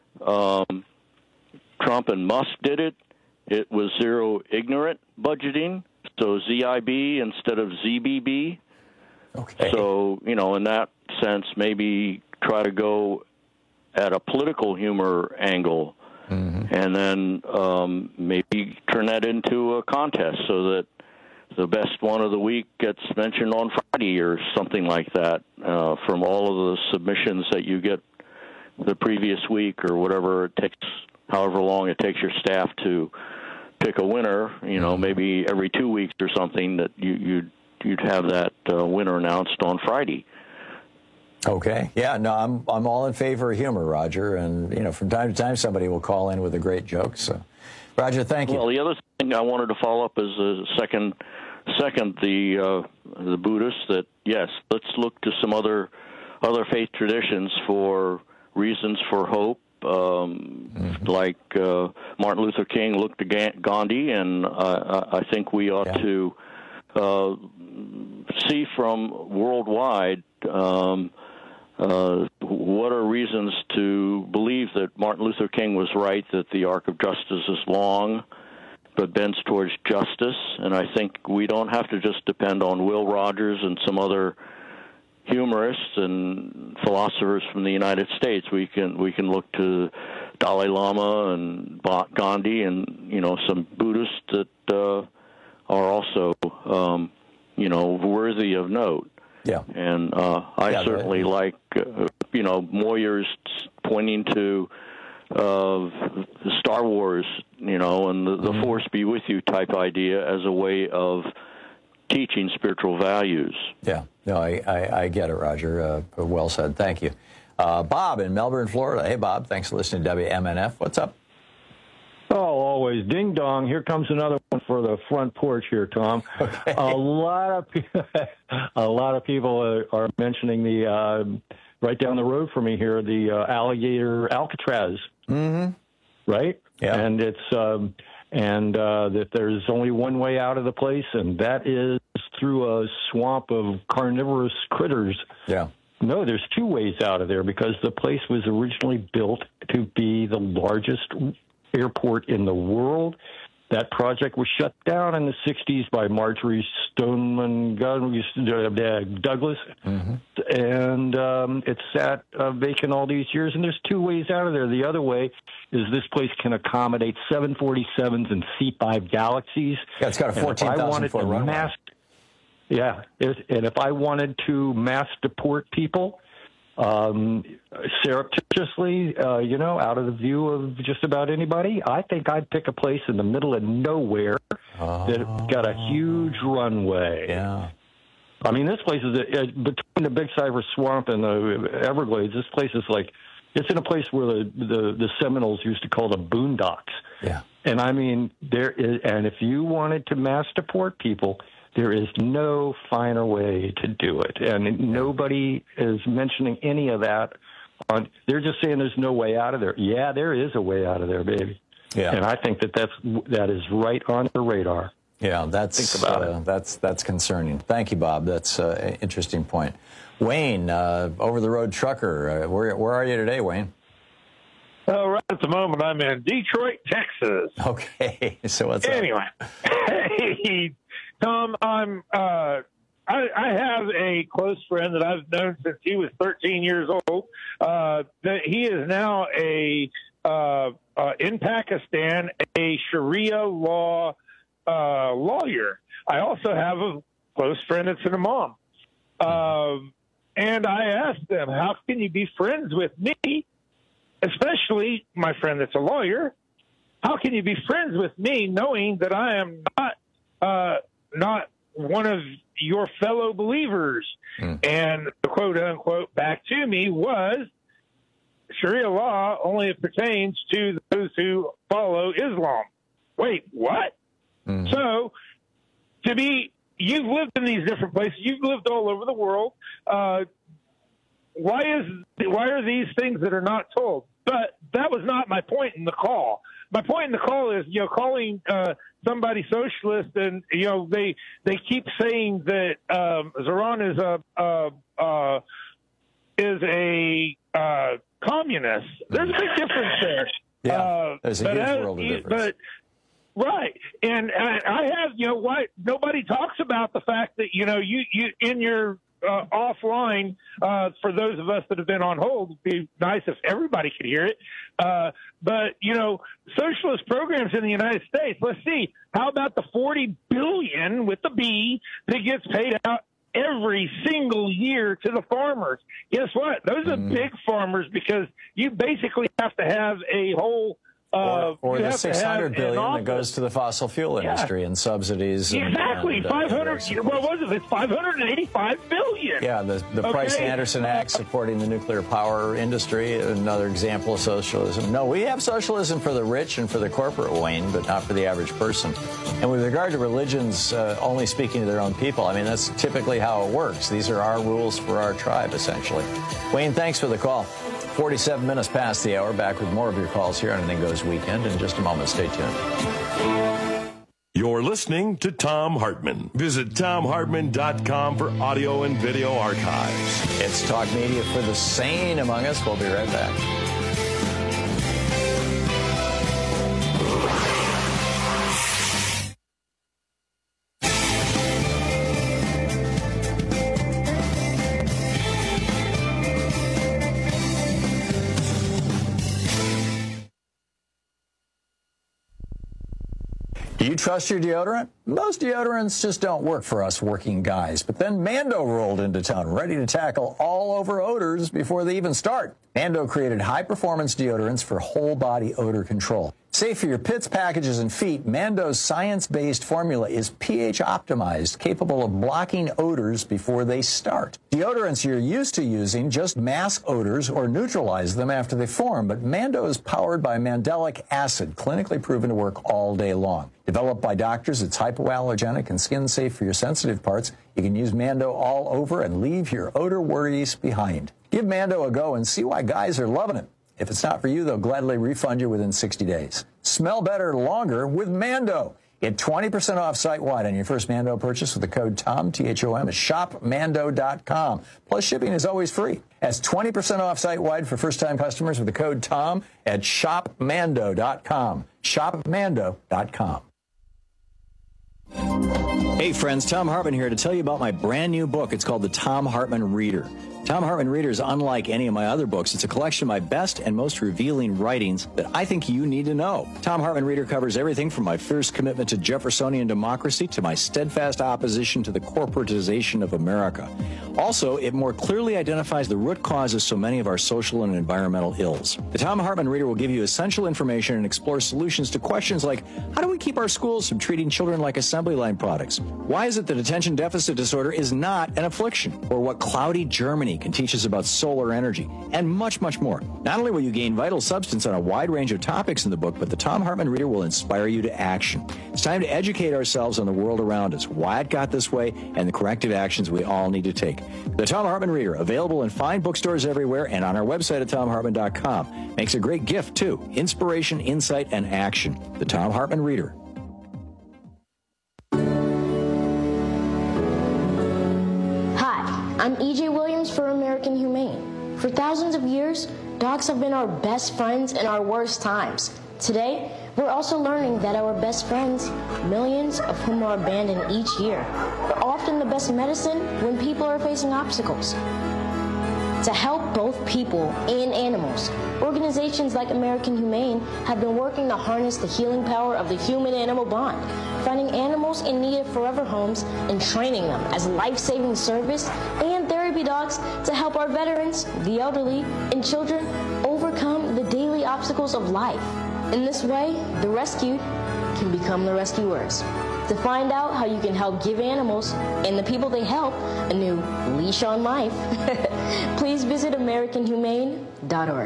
um, Trump and Musk did it, it was zero-ignorant budgeting, so Z I B instead of Z B B. Okay. So, you know, in that sense, maybe try to go at a political humor angle, mm-hmm. and then um, maybe turn that into a contest so that the best one of the week gets mentioned on Friday or something like that uh, from all of the submissions that you get the previous week or whatever it takes, however long it takes your staff to pick a winner, you know, maybe every two weeks or something that you, you'd, you'd have that uh, winner announced on Friday. Okay. Yeah, no, I'm I'm all in favor of humor, Roger. And, you know, from time to time somebody will call in with a great joke. So, Roger, thank you. Well, the other thing I wanted to follow up is a second, second the uh, the Buddhists that, yes, let's look to some other other faith traditions for reasons for hope. Um, mm-hmm. Like uh, Martin Luther King looked to Gandhi, and uh, I think we ought yeah. to uh, see from worldwide um, uh, what are reasons to believe that Martin Luther King was right, that the arc of justice is long but bends towards justice. And I think we don't have to just depend on Will Rogers and some other humorists and philosophers from the United States. We can we can look to Dalai Lama and Gandhi and, you know, some Buddhists that uh, are also, um, you know, worthy of note. Yeah. And uh, I yeah, certainly right. like, uh, you know, Moyer's pointing to uh, the Star Wars, you know, and the, the mm-hmm. Force be with you type idea as a way of teaching spiritual values. Yeah. No, I, I, I get it, Roger. Uh, well said. Thank you. Uh, Bob in Melbourne, Florida. Hey, Bob. Thanks for listening to W M N F. What's up? Oh, always. Ding dong. Here comes another one for the front porch here, Tom. Okay. A lot of people, a lot of people are, are mentioning the uh, right down the road from me here, the uh, alligator Alcatraz. Mm-hmm. Right? Yeah. And it's um, and uh, that there's only one way out of the place, and that is through a swamp of carnivorous critters. Yeah. No, there's two ways out of there because the place was originally built to be the largest airport in the world. That project was shut down in the sixties by Marjorie Stoneman Douglas, mm-hmm. and um, it's sat uh, vacant all these years. And there's two ways out of there. The other way is this place can accommodate seven forty-sevens and C five Galaxies. Yeah, it's got a fourteen thousand foot runway. Mass, yeah, and if I wanted to mass deport people, Um, surreptitiously, uh, you know, out of the view of just about anybody, I think I'd pick a place in the middle of nowhere oh. that got a huge runway. Yeah. I mean, this place is, a, between the Big Cypress Swamp and the Everglades, this place is like, it's in a place where the, the, the Seminoles used to call the boondocks. Yeah. And I mean, there is, and if you wanted to mass deport people, there is no finer way to do it, and nobody is mentioning any of that. On, they're just saying there's no way out of there. Yeah, there is a way out of there, baby. Yeah, and I think that that's that is right on the radar. Yeah, that's think about uh, it. that's that's concerning. Thank you, Bob. That's uh, an interesting point. Wayne, uh, over the road trucker, uh, where where are you today, Wayne? Well, right at the moment, I'm in Detroit, Texas. Okay, so what's anyway? Hey, Tom, I'm. Uh, I, I have a close friend that I've known since he was thirteen years old. Uh, that he is now a uh, uh, in Pakistan a Sharia law uh, lawyer. I also have a close friend that's an imam, um, and I asked them, "How can you be friends with me?" Especially my friend that's a lawyer, how can you be friends with me knowing that I am not uh, not one of your fellow believers? Mm. And the quote unquote back to me was, Sharia law only pertains to those who follow Islam. Wait, what? Mm. So to be, you've lived in these different places. You've lived all over the world. Uh, why is why are these things that are not told? But that was not my point in the call. My point in the call is, you know, calling uh, somebody socialist, and you know they they keep saying that um, Zoran is a uh, uh, is a uh, communist. There's a big difference there. Yeah, uh, there's a huge as, world of difference. But right, and I have, you know, why nobody talks about the fact that, you know, you you in your Uh, offline, uh, for those of us that have been on hold, it'd be nice if everybody could hear it. Uh, but, you know, socialist programs in the United States, let's see, how about the forty billion dollars with the B that gets paid out every single year to the farmers? Guess what? Those are mm. big farmers, because you basically have to have a whole Uh, or or the six hundred billion dollars that goes to the fossil fuel industry yeah. and subsidies. And, exactly, and, uh, five hundred. What was it? It's five hundred eighty-five billion dollars. Yeah, the, the okay. Price-Anderson Act supporting the nuclear power industry, another example of socialism. No, we have socialism for the rich and for the corporate, Wayne, but not for the average person. And with regard to religions uh, only speaking to their own people, I mean, that's typically how it works. These are our rules for our tribe, essentially. Wayne, thanks for the call. forty-seven minutes past the hour. Back with more of your calls here on Anything Goes Weekend in just a moment. Stay tuned. You're listening to Thom Hartmann. Visit Thom Hartmann dot com for audio and video archives. It's talk media for the sane among us. We'll be right back. Do you trust your deodorant? Most deodorants just don't work for us working guys. But then Mando rolled into town, ready to tackle all over odors before they even start. Mando created high-performance deodorants for whole-body odor control. Safe for your pits, packages, and feet, Mando's science-based formula is pH-optimized, capable of blocking odors before they start. Deodorants you're used to using just mask odors or neutralize them after they form, but Mando is powered by mandelic acid, clinically proven to work all day long. Developed by doctors, it's hypoallergenic and skin-safe for your sensitive parts. You can use Mando all over and leave your odor worries behind. Give Mando a go and see why guys are loving it. If it's not for you, they'll gladly refund you within sixty days. Smell better longer with Mando. Get twenty percent off site-wide on your first Mando purchase with the code THOM, T H O M, at shop mando dot com. Plus, shipping is always free. That's twenty percent off site-wide for first-time customers with the code THOM at shop mando dot com. shop mando dot com. Hey friends, Tom Hartman here to tell you about my brand new book. It's called The Tom Hartman Reader. Tom Hartman Reader is unlike any of my other books. It's a collection of my best and most revealing writings that I think you need to know. Tom Hartman Reader covers everything from my fierce commitment to Jeffersonian democracy to my steadfast opposition to the corporatization of America. Also, it more clearly identifies the root cause of so many of our social and environmental ills. The Tom Hartman Reader will give you essential information and explore solutions to questions like, how do we keep our schools from treating children like assembly line products? Why is it that attention deficit disorder is not an affliction? Or what cloudy Germany can teach us about solar energy, and much, much more. Not only will you gain vital substance on a wide range of topics in the book, but the Tom Hartman Reader will inspire you to action. It's time to educate ourselves on the world around us, why it got this way, and the corrective actions we all need to take. The Tom Hartman Reader, available in fine bookstores everywhere and on our website at tom hartman dot com. Makes a great gift, too. Inspiration, insight, and action. The Tom Hartman Reader. I'm E J Williams for American Humane. For thousands of years, dogs have been our best friends in our worst times. Today, we're also learning that our best friends, millions of whom are abandoned each year, are often the best medicine when people are facing obstacles. To help both people and animals, organizations like American Humane have been working to harness the healing power of the human-animal bond, finding animals in need of forever homes and training them as life-saving service and therapy dogs to help our veterans, the elderly, and children overcome the daily obstacles of life. In this way, the rescued can become the rescuers. To find out how you can help give animals and the people they help a new leash on life, please visit american humane dot org.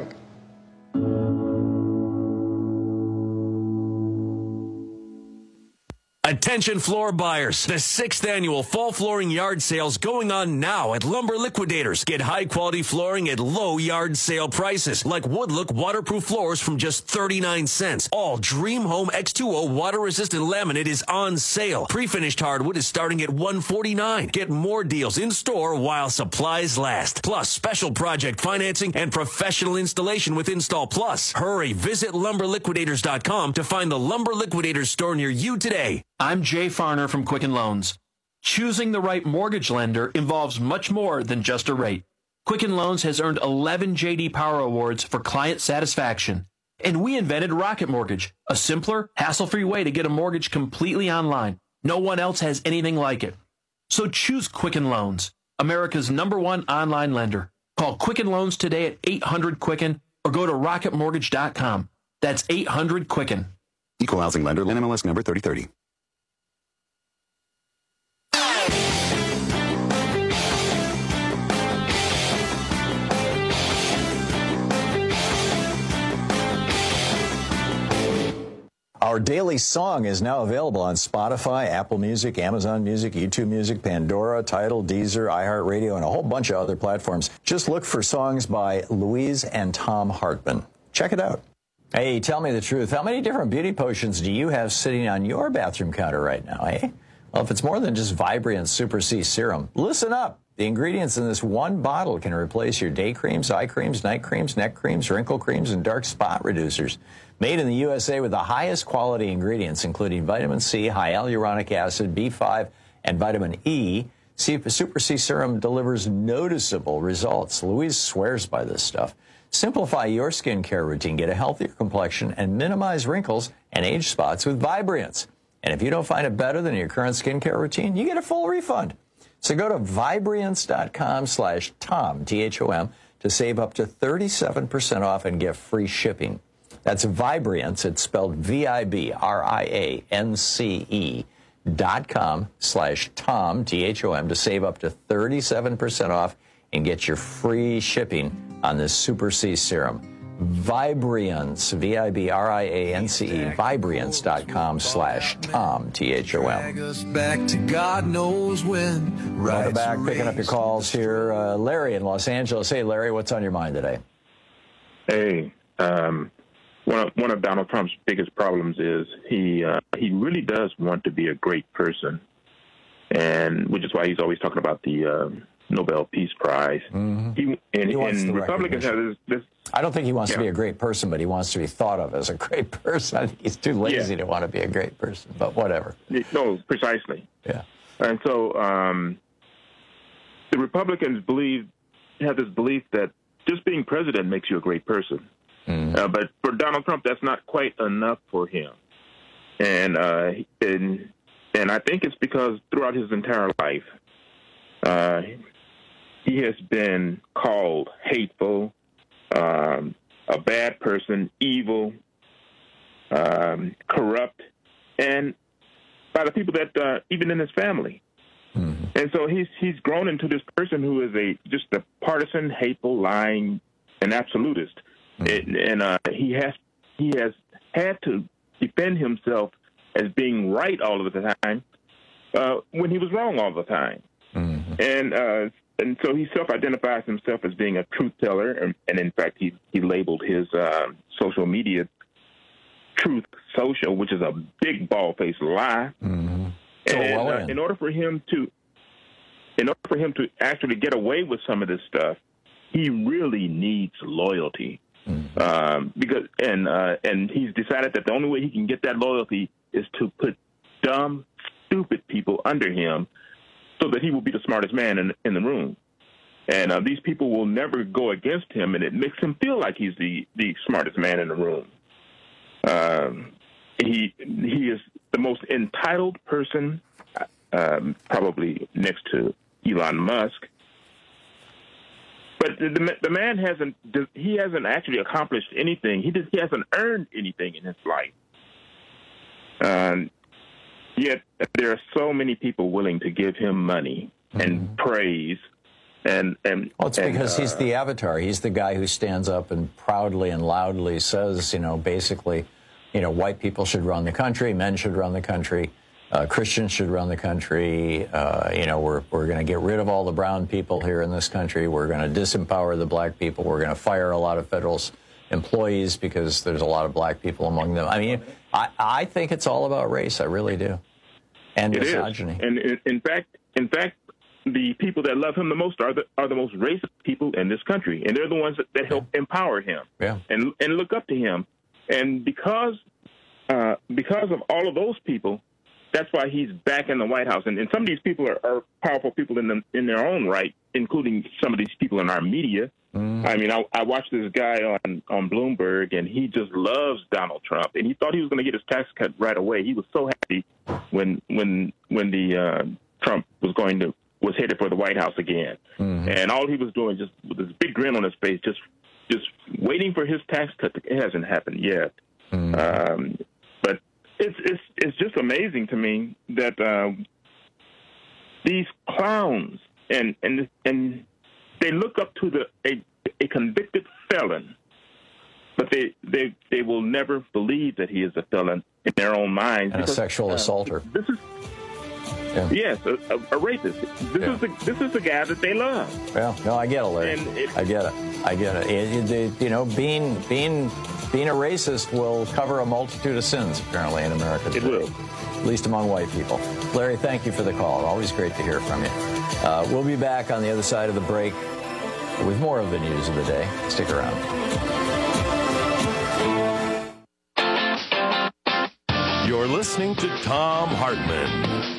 Attention floor buyers. The sixth annual fall flooring yard sale's going on now at Lumber Liquidators. Get high quality flooring at low yard sale prices, like Woodlook waterproof floors from just thirty-nine cents. All Dream Home X two O water resistant laminate is on sale. Pre-finished hardwood is starting at one forty-nine. Get more deals in store while supplies last. Plus special project financing and professional installation with Install Plus. Hurry, visit lumber liquidators dot com to find the Lumber Liquidators store near you today. I'm Jay Farner from Quicken Loans. Choosing the right mortgage lender involves much more than just a rate. Quicken Loans has earned eleven J D Power Awards for client satisfaction. And we invented Rocket Mortgage, a simpler, hassle-free way to get a mortgage completely online. No one else has anything like it. So choose Quicken Loans, America's number one online lender. Call Quicken Loans today at eight hundred Quicken or go to rocket mortgage dot com. That's eight hundred Quicken. Equal housing lender, N M L S number thirty thirty. Our daily song is now available on Spotify, Apple Music, Amazon Music, YouTube Music, Pandora, Tidal, Deezer, iHeartRadio, and a whole bunch of other platforms. Just look for songs by Louise and Tom Hartman. Check it out. Hey, tell me the truth. How many different beauty potions do you have sitting on your bathroom counter right now, eh? Well, if it's more than just Vibrant Super C Serum, listen up. The ingredients in this one bottle can replace your day creams, eye creams, night creams, neck creams, wrinkle creams, and dark spot reducers. Made in the U S A with the highest quality ingredients, including vitamin C, hyaluronic acid, B five, and vitamin E, Super C Serum delivers noticeable results. Louise swears by this stuff. Simplify your skincare routine, get a healthier complexion, and minimize wrinkles and age spots with Vibrance. And if you don't find it better than your current skincare routine, you get a full refund. So go to Vibrance dot com slash Tom, T H O M, to save up to thirty-seven percent off and get free shipping. That's Vibrance. It's spelled V I B R I A N C E dot com slash Tom, T H O M, to save up to thirty-seven percent off and get your free shipping on this Super C Serum. Vibrance, V I B R I A N C E, Vibrance dot com slash Tom, T H O M. Back to God knows when. Welcome back, picking up your calls here. Uh, Larry in Los Angeles. Hey, Larry, what's on your mind today? Hey, um, one of, one of Donald Trump's biggest problems is he uh, he really does want to be a great person, and which is why he's always talking about the uh, Nobel Peace Prize. Mm-hmm. He, and He wants and the Republicans have this, this. I don't think he wants Yeah. to be a great person, but he wants to be thought of as a great person. I think he's too lazy Yeah. to want to be a great person, but whatever. No, precisely. Yeah. And so um, the Republicans believe have this belief that just being president makes you a great person. Mm. Uh, but for Donald Trump, that's not quite enough for him. And uh, and and I think it's because throughout his entire life, uh, he has been called hateful, um, a bad person, evil, um, corrupt, and by the people that uh, even in his family. Mm-hmm. And so he's he's grown into this person who is a just a partisan, hateful, lying, and absolutist. Mm-hmm. It, and uh, he has he has had to defend himself as being right all of the time uh, when he was wrong all the time. Mm-hmm. And uh, and so he self-identifies himself as being a truth teller, and, and in fact, he he labeled his uh, social media Truth Social, which is a big bald-faced lie. Mm-hmm. And well uh, in. in order for him to, in order for him to actually get away with some of this stuff, he really needs loyalty. Mm-hmm. Um, because and uh, and he's decided that the only way he can get that loyalty is to put dumb, stupid people under him, so that he will be the smartest man in in the room. And uh, these people will never go against him, and it makes him feel like he's the the smartest man in the room. Um, he he is the most entitled person, um, probably next to Elon Musk. But the, the, the man hasn't he hasn't actually accomplished anything. He just, he hasn't earned anything in his life. Um, yet there are so many people willing to give him money mm-hmm. and praise. And, and well, it's and, because uh, he's the avatar. He's the guy who stands up and proudly and loudly says, you know, basically, you know, white people should run the country, men should run the country, uh, Christians should run the country. Uh, you know, we're we're going to get rid of all the brown people here in this country. We're going to disempower the black people. We're going to fire a lot of federal employees because there's a lot of black people among them. I mean, I, I think it's all about race. I really do. And it misogyny. Is. And in, in fact, in fact, the people that love him the most are the are the most racist people in this country, and they're the ones that, that help empower him yeah. and and look up to him. And because uh, because of all of those people, that's why he's back in the White House. And, and some of these people are, are powerful people in them in their own right, including some of these people in our media. Mm. I mean, I, I watched this guy on on Bloomberg, and he just loves Donald Trump, and he thought he was going to get his tax cut right away. He was so happy when when when the uh, Trump was going to was headed for the White House again. Mm-hmm. And all he was doing, just with this big grin on his face, just just waiting for his tax cut. It hasn't happened yet. Mm-hmm. Um, but it's it's it's just amazing to me that uh, these clowns and and and they look up to the a, a convicted felon, but they, they they will never believe that he is a felon in their own minds. And because, a sexual uh, assaulter. This is Yeah. Yes, a, a, a racist. This yeah. is the this is the guy that they love. Well, no, I get it, Larry. It, I get it. I get it. It, it. You know, being being being a racist will cover a multitude of sins, apparently, in America today. It will. At least among white people. Larry, thank you for the call. Always great to hear from you. Uh, we'll be back on the other side of the break with more of the news of the day. Stick around. You're listening to Thom Hartmann.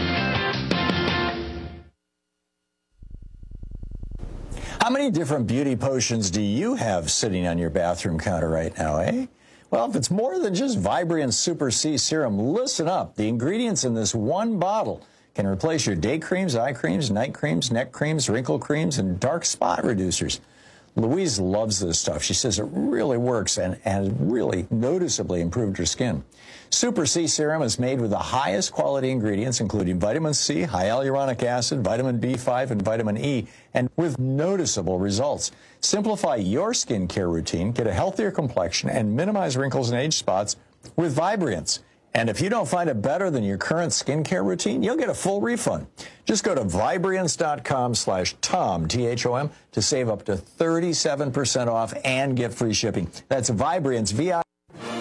How many different beauty potions do you have sitting on your bathroom counter right now, eh? Well, if it's more than just Vibrant Super C Serum, listen up. The ingredients in this one bottle can replace your day creams, eye creams, night creams, neck creams, wrinkle creams, and dark spot reducers. Louise loves this stuff. She says it really works and has really noticeably improved her skin. Super C Serum is made with the highest quality ingredients, including vitamin C, high hyaluronic acid, vitamin B five, and vitamin E, and with noticeable results. Simplify your skincare routine, get a healthier complexion, and minimize wrinkles and age spots with Vibrance. And if you don't find it better than your current skincare routine, you'll get a full refund. Just go to Vibrance.com slash Tom, T H O M, to save up to thirty-seven percent off and get free shipping. That's Vibrance, V I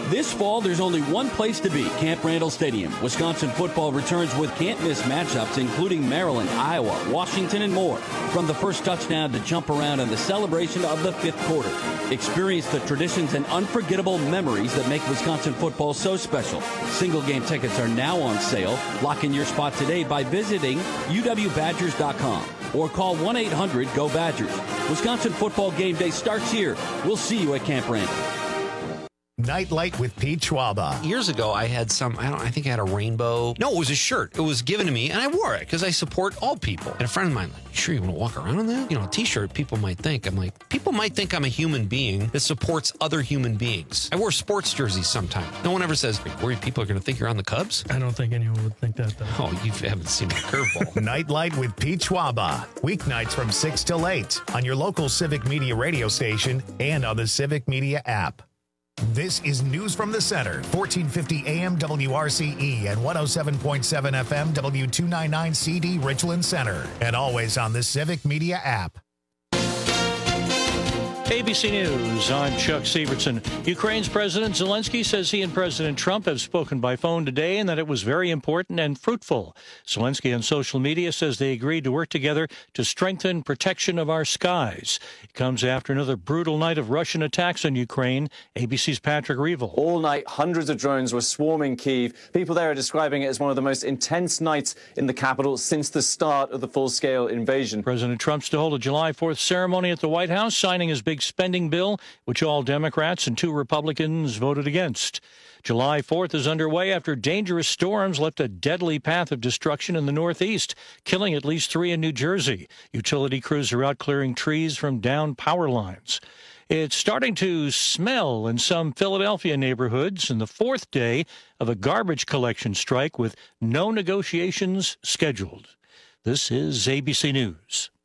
This fall, there's only one place to be, Camp Randall Stadium. Wisconsin football returns with can't-miss matchups, including Maryland, Iowa, Washington, and more. From the first touchdown to jump around and the celebration of the fifth quarter. Experience the traditions and unforgettable memories that make Wisconsin football so special. Single-game tickets are now on sale. Lock in your spot today by visiting U W Badgers dot com or call one eight hundred go Badgers. Wisconsin football game day starts here. We'll see you at Camp Randall. Nightlight with Pete Schwaba. Years ago, I had some, I don't, I think I had a rainbow. No, it was a shirt. It was given to me, and I wore it because I support all people. And a friend of mine, like, sure you want to walk around in that? You know, a t-shirt, people might think. I'm like, people might think I'm a human being that supports other human beings. I wear sports jerseys sometimes. No one ever says, like, worried people are going to think you're on the Cubs? I don't think anyone would think that, though. Oh, you haven't seen my curveball. Nightlight with Pete Schwaba. Weeknights from six till eight on your local Civic Media radio station and on the Civic Media app. This is News from the Center, fourteen fifty A M W R C E and one oh seven point seven F M W two ninety-nine C D Richland Center, and always on the Civic Media app. A B C News, I'm Chuck Severson. Ukraine's President Zelensky says he and President Trump have spoken by phone today and that it was very important and fruitful. Zelensky on social media says they agreed to work together to strengthen protection of our skies. It comes after another brutal night of Russian attacks on Ukraine. A B C's Patrick Reevell. All night, hundreds of drones were swarming Kyiv. People there are describing it as one of the most intense nights in the capital since the start of the full-scale invasion. President Trump's to hold a July fourth ceremony at the White House, signing his big spending bill, which all Democrats and two Republicans voted against. July fourth is underway after dangerous storms left a deadly path of destruction in the Northeast, killing at least three in New Jersey. Utility crews are out clearing trees from downed power lines. It's starting to smell in some Philadelphia neighborhoods in the fourth day of a garbage collection strike with no negotiations scheduled. This is A B C News.